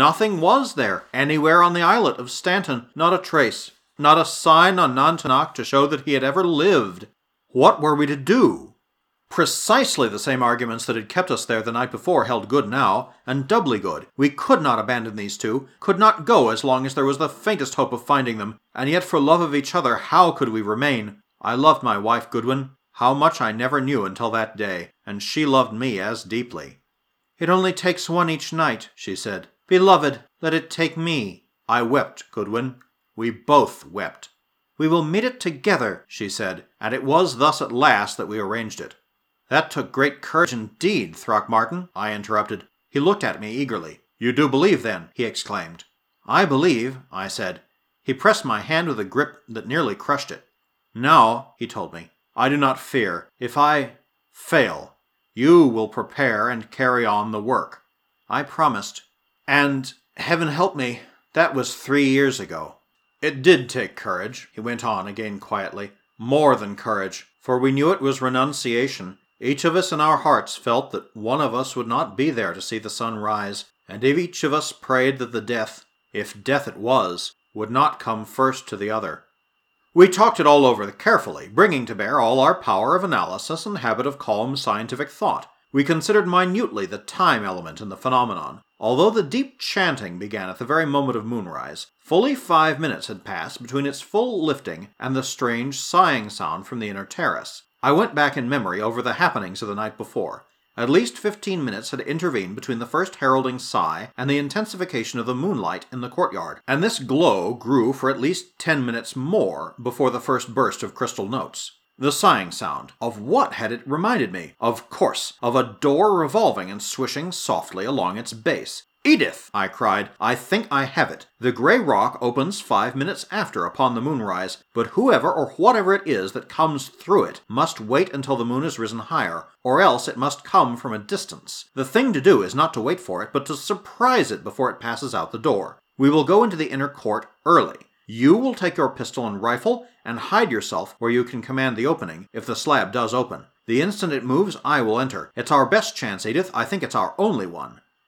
[SPEAKER 2] was there. Anywhere on the islet of Stanton, not a trace. Not a sign on Nantinaq to show that he had ever lived. What were we to do? Precisely the same arguments that had kept us there the night before held good now, and doubly good. We could not abandon these 2, could not go as long as there was the faintest hope of finding them, and yet for love of each other how could we remain? I loved my wife, Goodwin. How much I never knew until that day, and she loved me as deeply. "It only takes one each night," she said. "Beloved, let it take me." I wept, Goodwin. We both wept. "We will meet it together," she said, and it was thus at last that we arranged it. "That took great courage indeed, Throckmorton," I interrupted. He looked at me eagerly. "You do believe, then?" he exclaimed. "I believe," I said. He pressed my hand with a grip that nearly crushed it. "Now," he told me, "I do not fear. If I fail, you will prepare and carry on the work." I promised. "And, heaven help me, that was 3 years ago." "It did take courage," he went on again quietly. "More than courage, for we knew it was renunciation. Each of us in our hearts felt that one of us would not be there to see the sun rise, and each of us prayed that the death, if death it was, would not come first to the other. We talked it all over carefully, bringing to bear all our power of analysis and habit of calm scientific thought. We considered minutely the time element in the phenomenon. Although the deep chanting began at the very moment of moonrise, fully 5 minutes had passed between its full lifting and the strange sighing sound from the inner terrace. I went back in memory over the happenings of the night before. At least 15 minutes had intervened between the first heralding sigh and the intensification of the moonlight in the courtyard, and this glow grew for at least 10 minutes more before the first burst of crystal notes. The sighing sound. Of what had it reminded me? Of course, of a door revolving and swishing softly along its base. "Edith!" I cried. "I think I have it. The grey rock opens 5 minutes after upon the moonrise, but whoever or whatever it is that comes through it must wait until the moon has risen higher, or else it must come from a distance. The thing to do is not to wait for it, but to surprise it before it passes out the door. We will go into the inner court early. You will take your pistol and rifle and hide yourself where you can command the opening, if the slab does open. The instant it moves, I will enter. It's our best chance, Edith. I think it's our only one."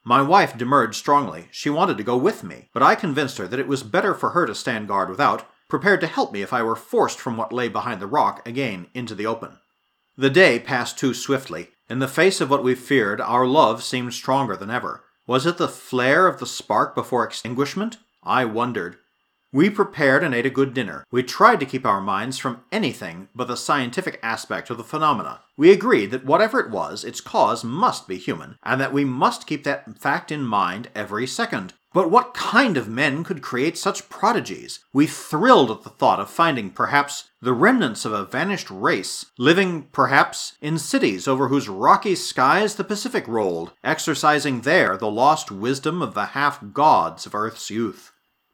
[SPEAKER 2] My wife demurred strongly. She wanted to go with me, but I convinced her that it was better for her to stand guard without, prepared to help me if I were forced from what lay behind the rock again into the open. The day passed too swiftly. In the face of what we feared, our love seemed stronger than ever. Was it the flare of the spark before extinguishment? I wondered. We prepared and ate a good dinner. We tried to keep our minds from anything but the scientific aspect of the phenomena. We agreed that whatever it was, its cause must be human, and that we must keep that fact in mind every second. But what kind of men could create such prodigies? We thrilled at the thought of finding, perhaps, the remnants of a vanished race, living, perhaps, in cities over whose rocky skies the Pacific rolled, exercising there the lost wisdom of the half-gods of Earth's youth.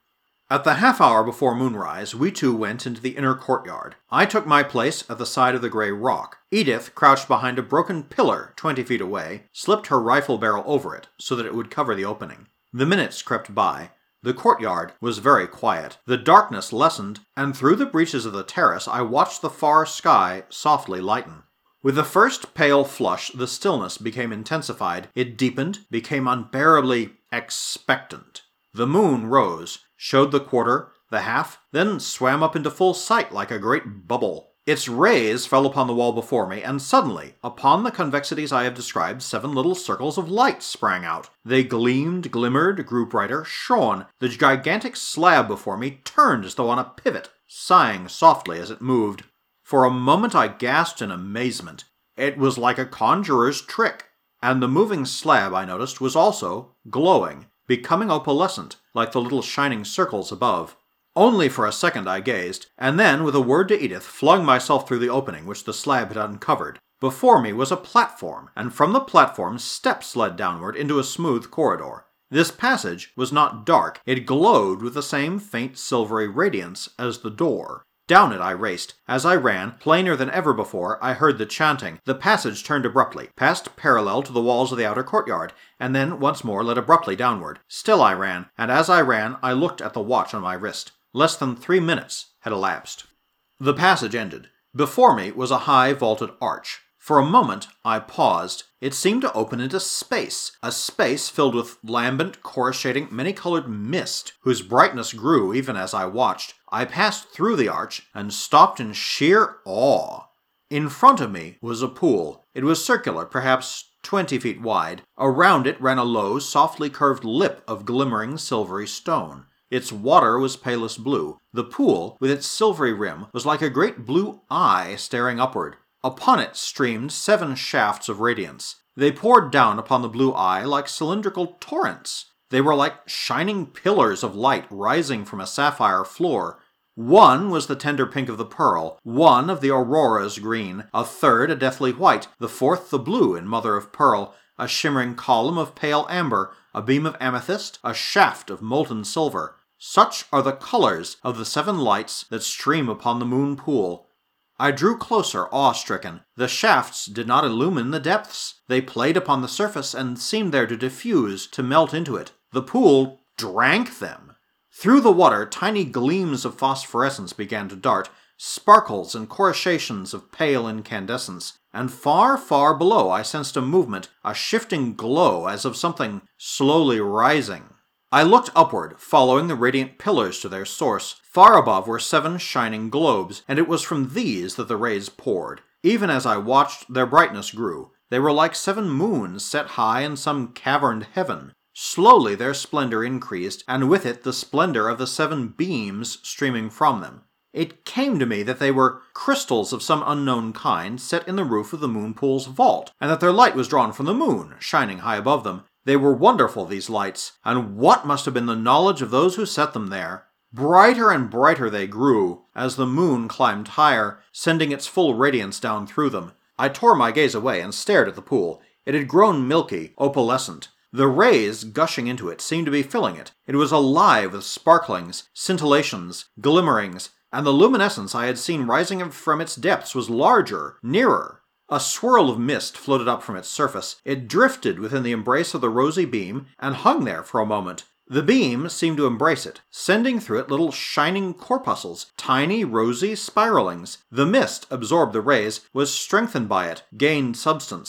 [SPEAKER 2] At the half-hour before moonrise, we two went into the inner courtyard. I took my place at the side of the gray rock. Edith, crouched behind a broken pillar 20 feet away, slipped her rifle barrel over it so that it would cover the opening. The minutes crept by. The courtyard was very quiet. The darkness lessened, and through the breaches of the terrace I watched the far sky softly lighten. With the first pale flush, the stillness became intensified. It deepened, became unbearably expectant. The moon rose, showed the quarter, the half, then swam up into full sight like a great bubble. Its rays fell upon the wall before me, and suddenly, upon the convexities I have described, 7 little circles of light sprang out. They gleamed, glimmered, grew brighter, shone. The gigantic slab before me turned as though on a pivot, sighing softly as it moved. For a moment I gasped in amazement. It was like a conjurer's trick. And the moving slab, I noticed, was also glowing, becoming opalescent, like the little shining circles above. Only for a second I gazed, and then, with a word to Edith, flung myself through the opening which the slab had uncovered. Before me was a platform, and from the platform steps led downward into a smooth corridor. This passage was not dark. It glowed with the same faint silvery radiance as the door. Down it I raced. As I ran, plainer than ever before, I heard the chanting. The passage turned abruptly, passed parallel to the walls of the outer courtyard, and then once more led abruptly downward. Still I ran, and as I ran, I looked at the watch on my wrist. Less than 3 minutes had elapsed. The passage ended. Before me was a high vaulted arch. For a moment I paused. It seemed to open into space, a space filled with lambent, coruscating, many-colored mist, whose brightness grew even as I watched. I passed through the arch and stopped in sheer awe. In front of me was a pool. It was circular, perhaps 20 feet wide. Around it ran a low, softly curved lip of glimmering silvery stone. Its water was palest blue. The pool, with its silvery rim, was like a great blue eye staring upward. Upon it streamed 7 shafts of radiance. They poured down upon the blue eye like cylindrical torrents. They were like shining pillars of light rising from a sapphire floor. One was the tender pink of the pearl, one of the aurora's green, a third a deathly white, the fourth the blue in mother of pearl, a shimmering column of pale amber, a beam of amethyst, a shaft of molten silver. Such are the colors of the 7 lights that stream upon the moon pool. I drew closer, awe-stricken. The shafts did not illumine the depths. They played upon the surface and seemed there to diffuse, to melt into it. The pool drank them. Through the water, tiny gleams of phosphorescence began to dart, sparkles and coruscations of pale incandescence. And far, far below I sensed a movement, a shifting glow as of something slowly rising. I looked upward, following the radiant pillars to their source. Far above were 7 shining globes, and it was from these that the rays poured. Even as I watched, their brightness grew. They were like 7 moons set high in some caverned heaven. Slowly their splendor increased, and with it the splendor of the 7 beams streaming from them. It came to me that they were crystals of some unknown kind set in the roof of the moon pool's vault, and that their light was drawn from the moon, shining high above them. They were wonderful, these lights, and what must have been the knowledge of those who set them there? Brighter and brighter they grew, as the moon climbed higher, sending its full radiance down through them. I tore my gaze away and stared at the pool. It had grown milky, opalescent. The rays gushing into it seemed to be filling it. It was alive with sparklings, scintillations, glimmerings, and the luminescence I had seen rising from its depths was larger, nearer. A swirl of mist floated up from its surface. It drifted within the embrace of the rosy beam and hung there for a moment. The beam seemed to embrace it, sending through it little shining corpuscles, tiny rosy spiralings. The mist absorbed the rays, was strengthened by it, gained substance.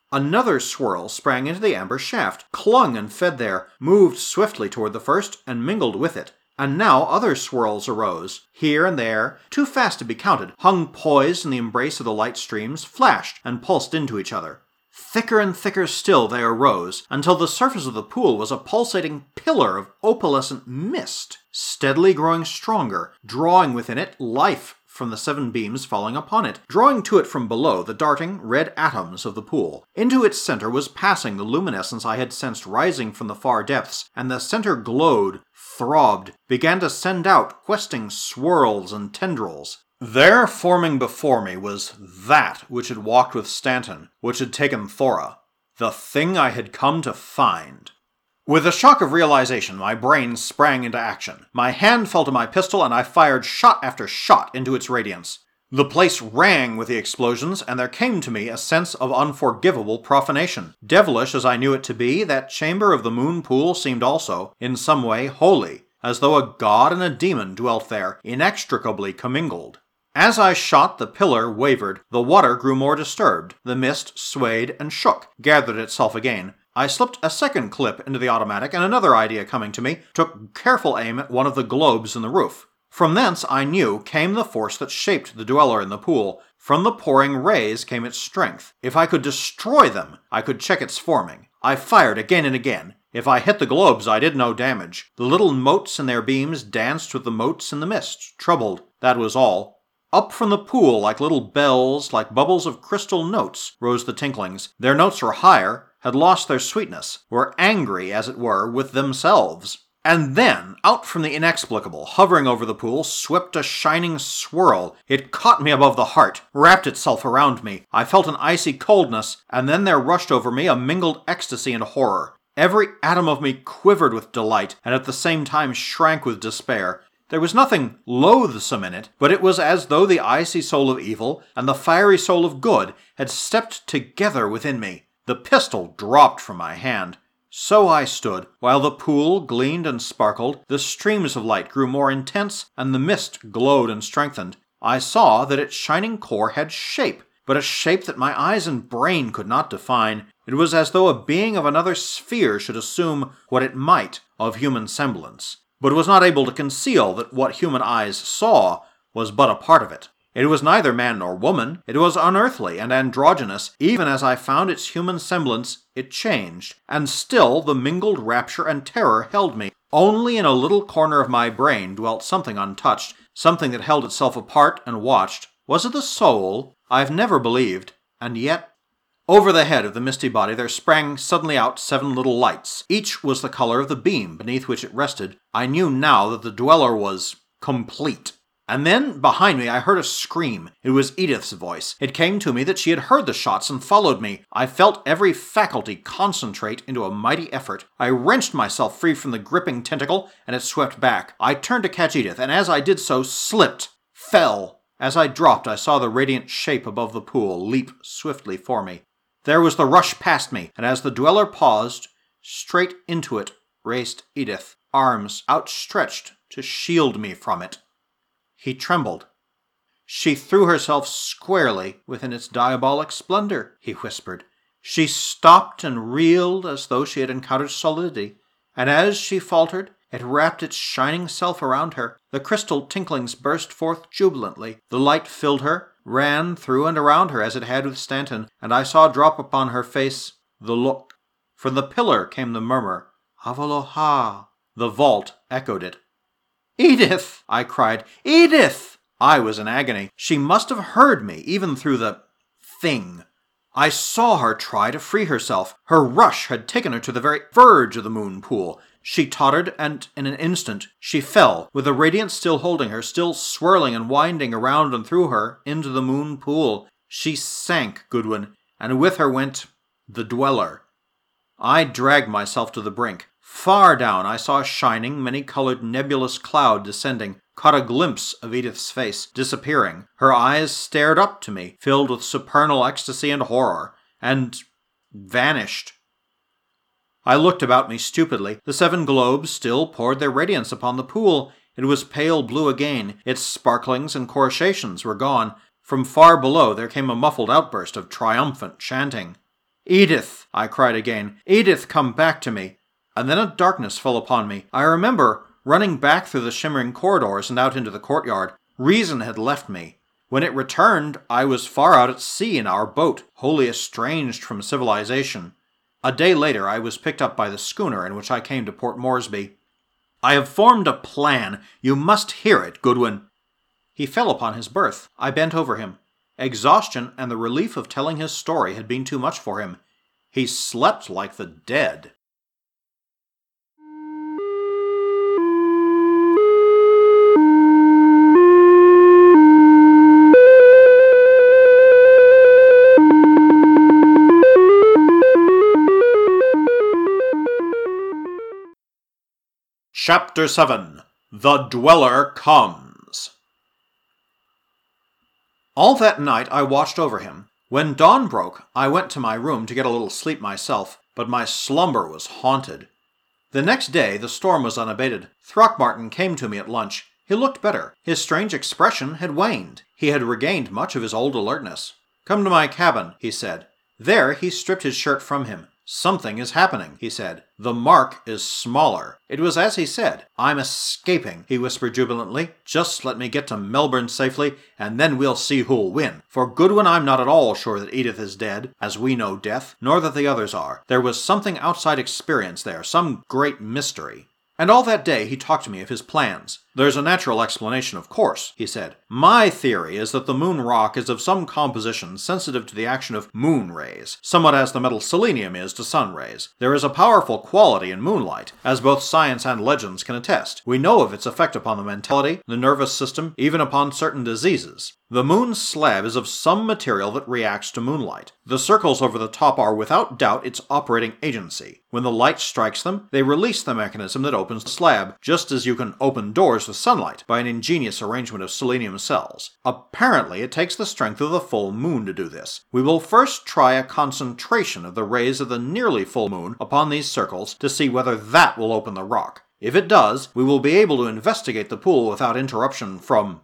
[SPEAKER 2] Another swirl sprang into the amber shaft, clung and fed there, moved swiftly toward the first, and mingled with it. And now other swirls arose, here and there, too fast to be counted, hung poised in the embrace of the light streams, flashed and pulsed into each other. Thicker and thicker still they arose, until the surface of the pool was a pulsating pillar of opalescent mist, steadily growing stronger, drawing within it life from the 7 beams falling upon it, drawing to it from below the darting red atoms of the pool. Into its center was passing the luminescence I had sensed rising from the far depths, and the center glowed, throbbed, began to send out questing swirls and tendrils. There, forming before me, was that which had walked with Stanton, which had taken Thora, the thing I had come to find. With a shock of realization, my brain sprang into action. My hand fell to my pistol, and I fired shot after shot into its radiance. The place rang with the explosions, and there came to me a sense of unforgivable profanation. Devilish as I knew it to be, that chamber of the moon pool seemed also, in some way, holy, as though a god and a demon dwelt there, inextricably commingled. As I shot, the pillar wavered, the water grew more disturbed, the mist swayed and shook, gathered itself again. I slipped a second clip into the automatic, and another idea coming to me, took careful aim at one of the globes in the roof. From thence, I knew, came the force that shaped the dweller in the pool. From the pouring rays came its strength. If I could destroy them, I could check its forming. I fired again and again. If I hit the globes, I did no damage. The little motes in their beams danced with the motes in the mist, troubled. That was all. Up from the pool, like little bells, like bubbles of crystal notes, rose the tinklings. Their notes were higher, had lost their sweetness, were angry, as it were, with themselves. And then, out from the inexplicable, hovering over the pool, swept a shining swirl. It caught me above the heart, wrapped itself around me. I felt an icy coldness, and then there rushed over me a mingled ecstasy and horror. Every atom of me quivered with delight, and at the same time shrank with despair. There was nothing loathsome in it, but it was as though the icy soul of evil and the fiery soul of good had stepped together within me. The pistol dropped from my hand. So I stood, while the pool gleamed and sparkled, the streams of light grew more intense, and the mist glowed and strengthened. I saw that its shining core had shape, but a shape that my eyes and brain could not define. It was as though a being of another sphere should assume what it might of human semblance, but was not able to conceal that what human eyes saw was but a part of it. It was neither man nor woman. It was unearthly and androgynous. Even as I found its human semblance, it changed, and still the mingled rapture and terror held me. Only in a little corner of my brain dwelt something untouched, something that held itself apart and watched. Was it the soul? I've never believed, and yet... Over the head of the misty body there sprang suddenly out 7 little lights. Each was the color of the beam beneath which it rested. I knew now that the dweller was complete. And then, behind me, I heard a scream. It was Edith's voice. It came to me that she had heard the shots and followed me. I felt every faculty concentrate into a mighty effort. I wrenched myself free from the gripping tentacle, and it swept back. I turned to catch Edith, and as I did so, slipped, fell. As I dropped, I saw the radiant shape above the pool leap swiftly for me. There was the rush past me, and as the dweller paused, straight into it raced Edith, arms outstretched to shield me from it. He trembled. She threw herself squarely within its diabolic splendor, he whispered. She stopped and reeled as though she had encountered solidity, and as she faltered, it wrapped its shining self around her. The crystal tinklings burst forth jubilantly. The light filled her, ran through and around her as it had with Stanton, and I saw drop upon her face the look. From the pillar came the murmur, Avaloha. The vault echoed it. Edith! I cried. Edith! I was in agony. She must have heard me, even through the thing. I saw her try to free herself. Her rush had taken her to the very verge of the moon pool. She tottered, and in an instant she fell, with the radiance still holding her, still swirling and winding around and through her, into the moon pool. She sank, Goodwin, and with her went the dweller. I dragged myself to the brink. Far down I saw a shining, many-colored nebulous cloud descending, caught a glimpse of Edith's face, disappearing. Her eyes stared up to me, filled with supernal ecstasy and horror, and vanished. I looked about me stupidly. The 7 globes still poured their radiance upon the pool. It was pale blue again. Its sparklings and coruscations were gone. From far below there came a muffled outburst of triumphant chanting. "Edith!" I cried again. "Edith, come back to me!" And then a darkness fell upon me. I remember running back through the shimmering corridors and out into the courtyard. Reason had left me. When it returned, I was far out at sea in our boat, wholly estranged from civilization. A day later, I was picked up by the schooner in which I came to Port Moresby. "I have formed a plan. You must hear it, Goodwin." He fell upon his berth. I bent over him. Exhaustion and the relief of telling his story had been too much for him. He slept like the dead. Chapter 7. The Dweller Comes. All that night I watched over him. When dawn broke, I went to my room to get a little sleep myself, but my slumber was haunted. The next day the storm was unabated. Throckmorton came to me at lunch. He looked better. His strange expression had waned. He had regained much of his old alertness. "Come to my cabin," he said. There he stripped his shirt from him. "Something is happening," he said. "The mark is smaller." It was as he said. "I'm escaping," he whispered jubilantly. "Just let me get to Melbourne safely, and then we'll see who'll win. For Goodwin, I'm not at all sure that Edith is dead, as we know death, nor that the others are. There was something outside experience there, some great mystery." And all that day he talked to me of his plans. "There's a natural explanation, of course," he said. "My theory is that the moon rock is of some composition sensitive to the action of moon rays, somewhat as the metal selenium is to sun rays. There is a powerful quality in moonlight, as both science and legends can attest. We know of its effect upon the mentality, the nervous system, even upon certain diseases. The moon's slab is of some material that reacts to moonlight. The circles over the top are without doubt its operating agency. When the light strikes them, they release the mechanism that opens the slab, just as you can open doors with sunlight by an ingenious arrangement of selenium cells. Apparently, it takes the strength of the full moon to do this. We will first try a concentration of the rays of the nearly full moon upon these circles to see whether that will open the rock. If it does, we will be able to investigate the pool without interruption from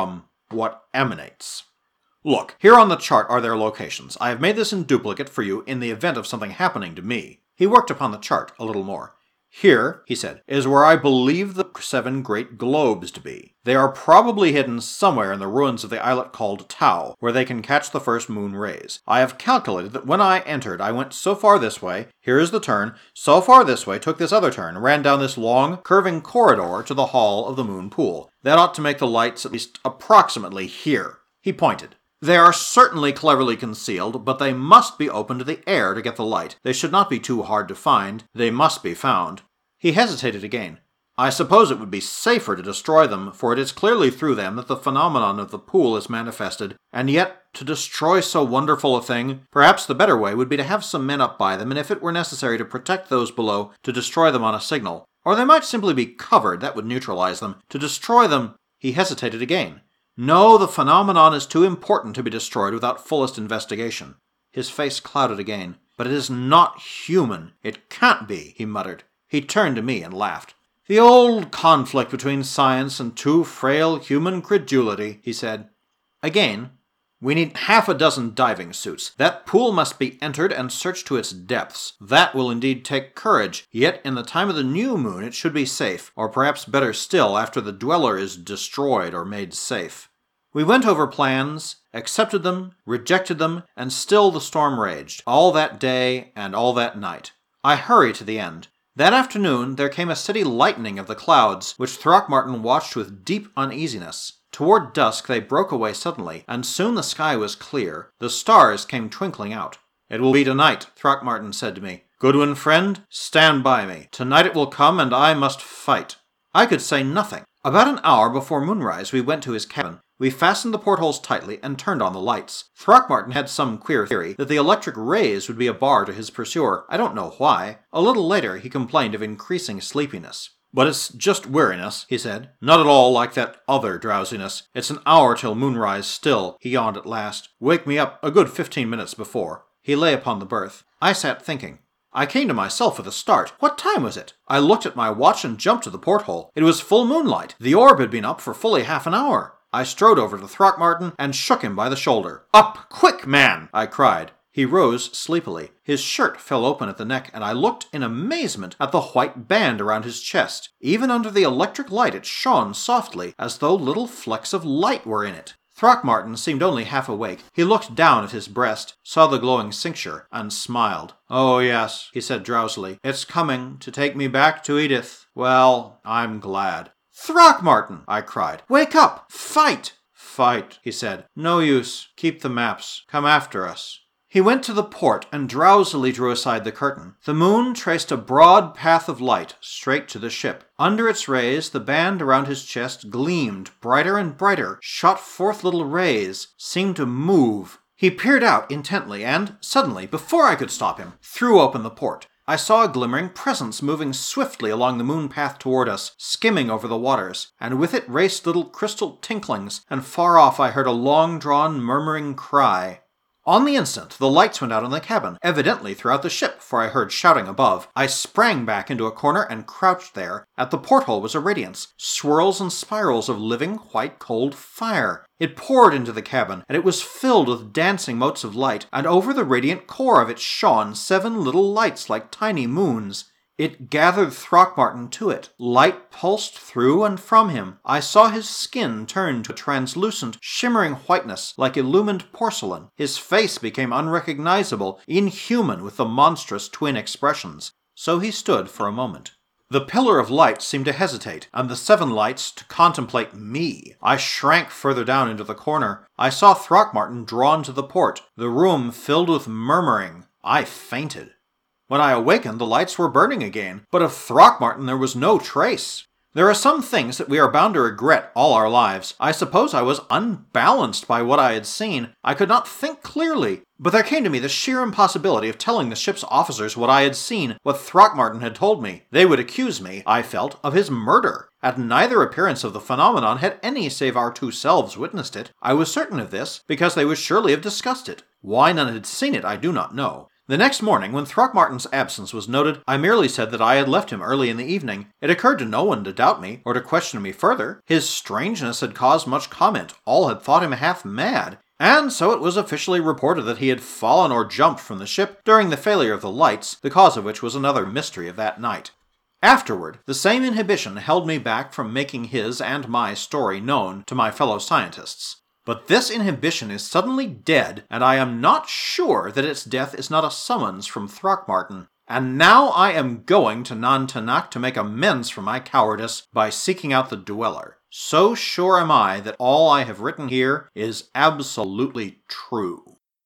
[SPEAKER 2] what emanates. Look, here on the chart are their locations. I have made this in duplicate for you in the event of something happening to me." He worked upon the chart a little more. "Here," he said, "is where I believe the 7 great globes to be. They are probably hidden somewhere in the ruins of the islet called Tau, where they can catch the first moon rays. I have calculated that when I entered, I went so far this way, here is the turn, so far this way, took this other turn, ran down this long, curving corridor to the hall of the moon pool. That ought to make the lights at least approximately here." He pointed. "They are certainly cleverly concealed, but they must be open to the air to get the light. They should not be too hard to find. They must be found." He hesitated again. "I suppose it would be safer to destroy them, for it is clearly through them that the phenomenon of the pool is manifested, and yet to destroy so wonderful a thing, perhaps the better way would be to have some men up by them, and if it were necessary to protect those below, to destroy them on a signal. Or they might simply be covered, that would neutralize them. To destroy them—" He hesitated again. "No, the phenomenon is too important to be destroyed without fullest investigation." His face clouded again. "But it is not human. It can't be," he muttered. He turned to me and laughed. "The old conflict between science and too frail human credulity," he said. Again, "We need 6 diving suits. That pool must be entered and searched to its depths. That will indeed take courage, yet in the time of the new moon it should be safe, or perhaps better still after the Dweller is destroyed or made safe." We went over plans, accepted them, rejected them, and still the storm raged, all that day and all that night. I hurry to the end. That afternoon there came a steady lightening of the clouds, which Throckmorton watched with deep uneasiness. Toward dusk they broke away suddenly, and soon the sky was clear. The stars came twinkling out. "It will be tonight," Throckmorton said to me. "Goodwin, friend, stand by me. Tonight it will come, and I must fight." I could say nothing. About an hour before moonrise we went to his cabin. We fastened the portholes tightly and turned on the lights. Throckmorton had some queer theory that the electric rays would be a bar to his pursuer. I don't know why. A little later he complained of increasing sleepiness. "But it's just weariness," he said. "Not at all like that other drowsiness. It's an hour till moonrise still," he yawned at last. "Wake me up a good 15 minutes before." He lay upon the berth. I sat thinking. I came to myself with a start. What time was it? I looked at my watch and jumped to the porthole. It was full moonlight. The orb had been up for fully half an hour. I strode over to Throckmorton and shook him by the shoulder. "Up, quick, man!" I cried. He rose sleepily. His shirt fell open at the neck, and I looked in amazement at the white band around his chest. Even under the electric light it shone softly, as though little flecks of light were in it. Throckmorton seemed only half awake. He looked down at his breast, saw the glowing cincture, and smiled. "Oh, yes," he said drowsily. "It's coming to take me back to Edith. Well, I'm glad." "Throckmorton!" I cried. "Wake up! Fight!" "Fight," he said. "No use. Keep the maps. Come after us." He went to the port and drowsily drew aside the curtain. The moon traced a broad path of light straight to the ship. Under its rays, the band around his chest gleamed brighter and brighter, shot forth little rays, seemed to move. He peered out intently and, suddenly, before I could stop him, threw open the port. I saw a glimmering presence moving swiftly along the moon path toward us, skimming over the waters, and with it raced little crystal tinklings, and far off I heard a long-drawn, murmuring cry. On the instant, the lights went out in the cabin, evidently throughout the ship, for I heard shouting above. I sprang back into a corner and crouched there. At the porthole was a radiance, swirls and spirals of living, white, cold fire. It poured into the cabin, and it was filled with dancing motes of light, and over the radiant core of it shone 7 little lights like tiny moons. It gathered Throckmorton to it. Light pulsed through and from him. I saw his skin turn to a translucent, shimmering whiteness like illumined porcelain. His face became unrecognizable, inhuman with the monstrous twin expressions. So he stood for a moment. The pillar of light seemed to hesitate, and the 7 lights to contemplate me. I shrank further down into the corner. I saw Throckmorton drawn to the port, the room filled with murmuring. I fainted. When I awakened, the lights were burning again, but of Throckmorton there was no trace. There are some things that we are bound to regret all our lives. I suppose I was unbalanced by what I had seen. I could not think clearly. But there came to me the sheer impossibility of telling the ship's officers what I had seen, what Throckmorton had told me. They would accuse me, I felt, of his murder. At neither appearance of the phenomenon had any save our 2 selves witnessed it. I was certain of this, because they would surely have discussed it. Why none had seen it, I do not know. The next morning, when Throckmorton's absence was noted, I merely said that I had left him early in the evening. It occurred to no one to doubt me, or to question me further. His strangeness had caused much comment. All had thought him half mad. And so it was officially reported that he had fallen or jumped from the ship during the failure of the lights, the cause of which was another mystery of that night. Afterward, the same inhibition held me back from making his and my story known to my fellow scientists. But this inhibition is suddenly dead, and I am not sure that its death is not a summons from Throckmorton. And now I am going to Nantanak to make amends for my cowardice by seeking out the Dweller. So sure am I that all I have written here is absolutely true.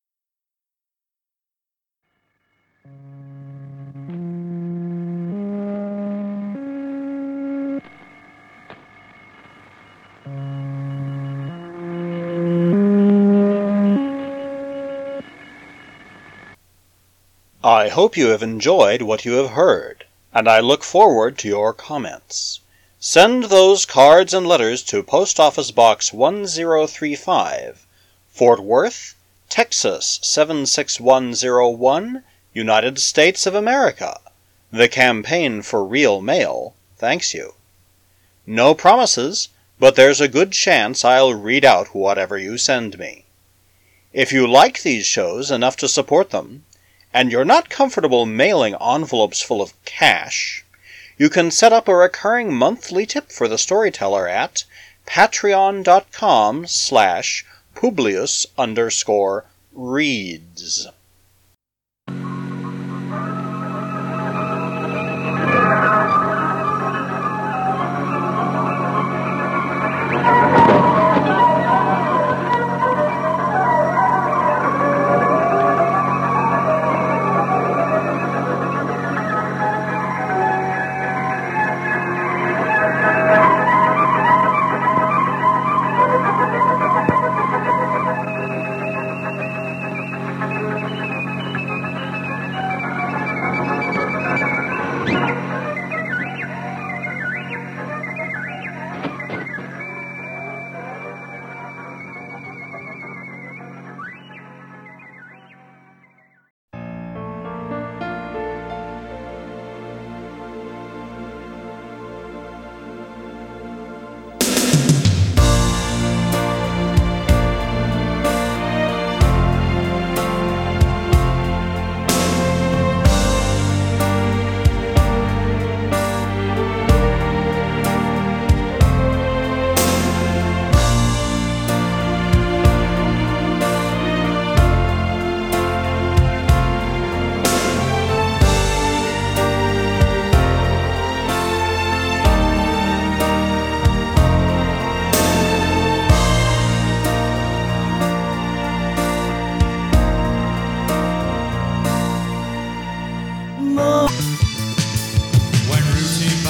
[SPEAKER 3] I hope you have enjoyed what you have heard, and I look forward to your comments. Send those cards and letters to Post Office Box 1035, Fort Worth, Texas 76101, United States of America. The Campaign for Real Mail thanks you. No promises, but there's a good chance I'll read out whatever you send me. If you like these shows enough to support them, and you're not comfortable mailing envelopes full of cash, you can set up a recurring monthly tip for the storyteller at patreon.com/Publius_reads.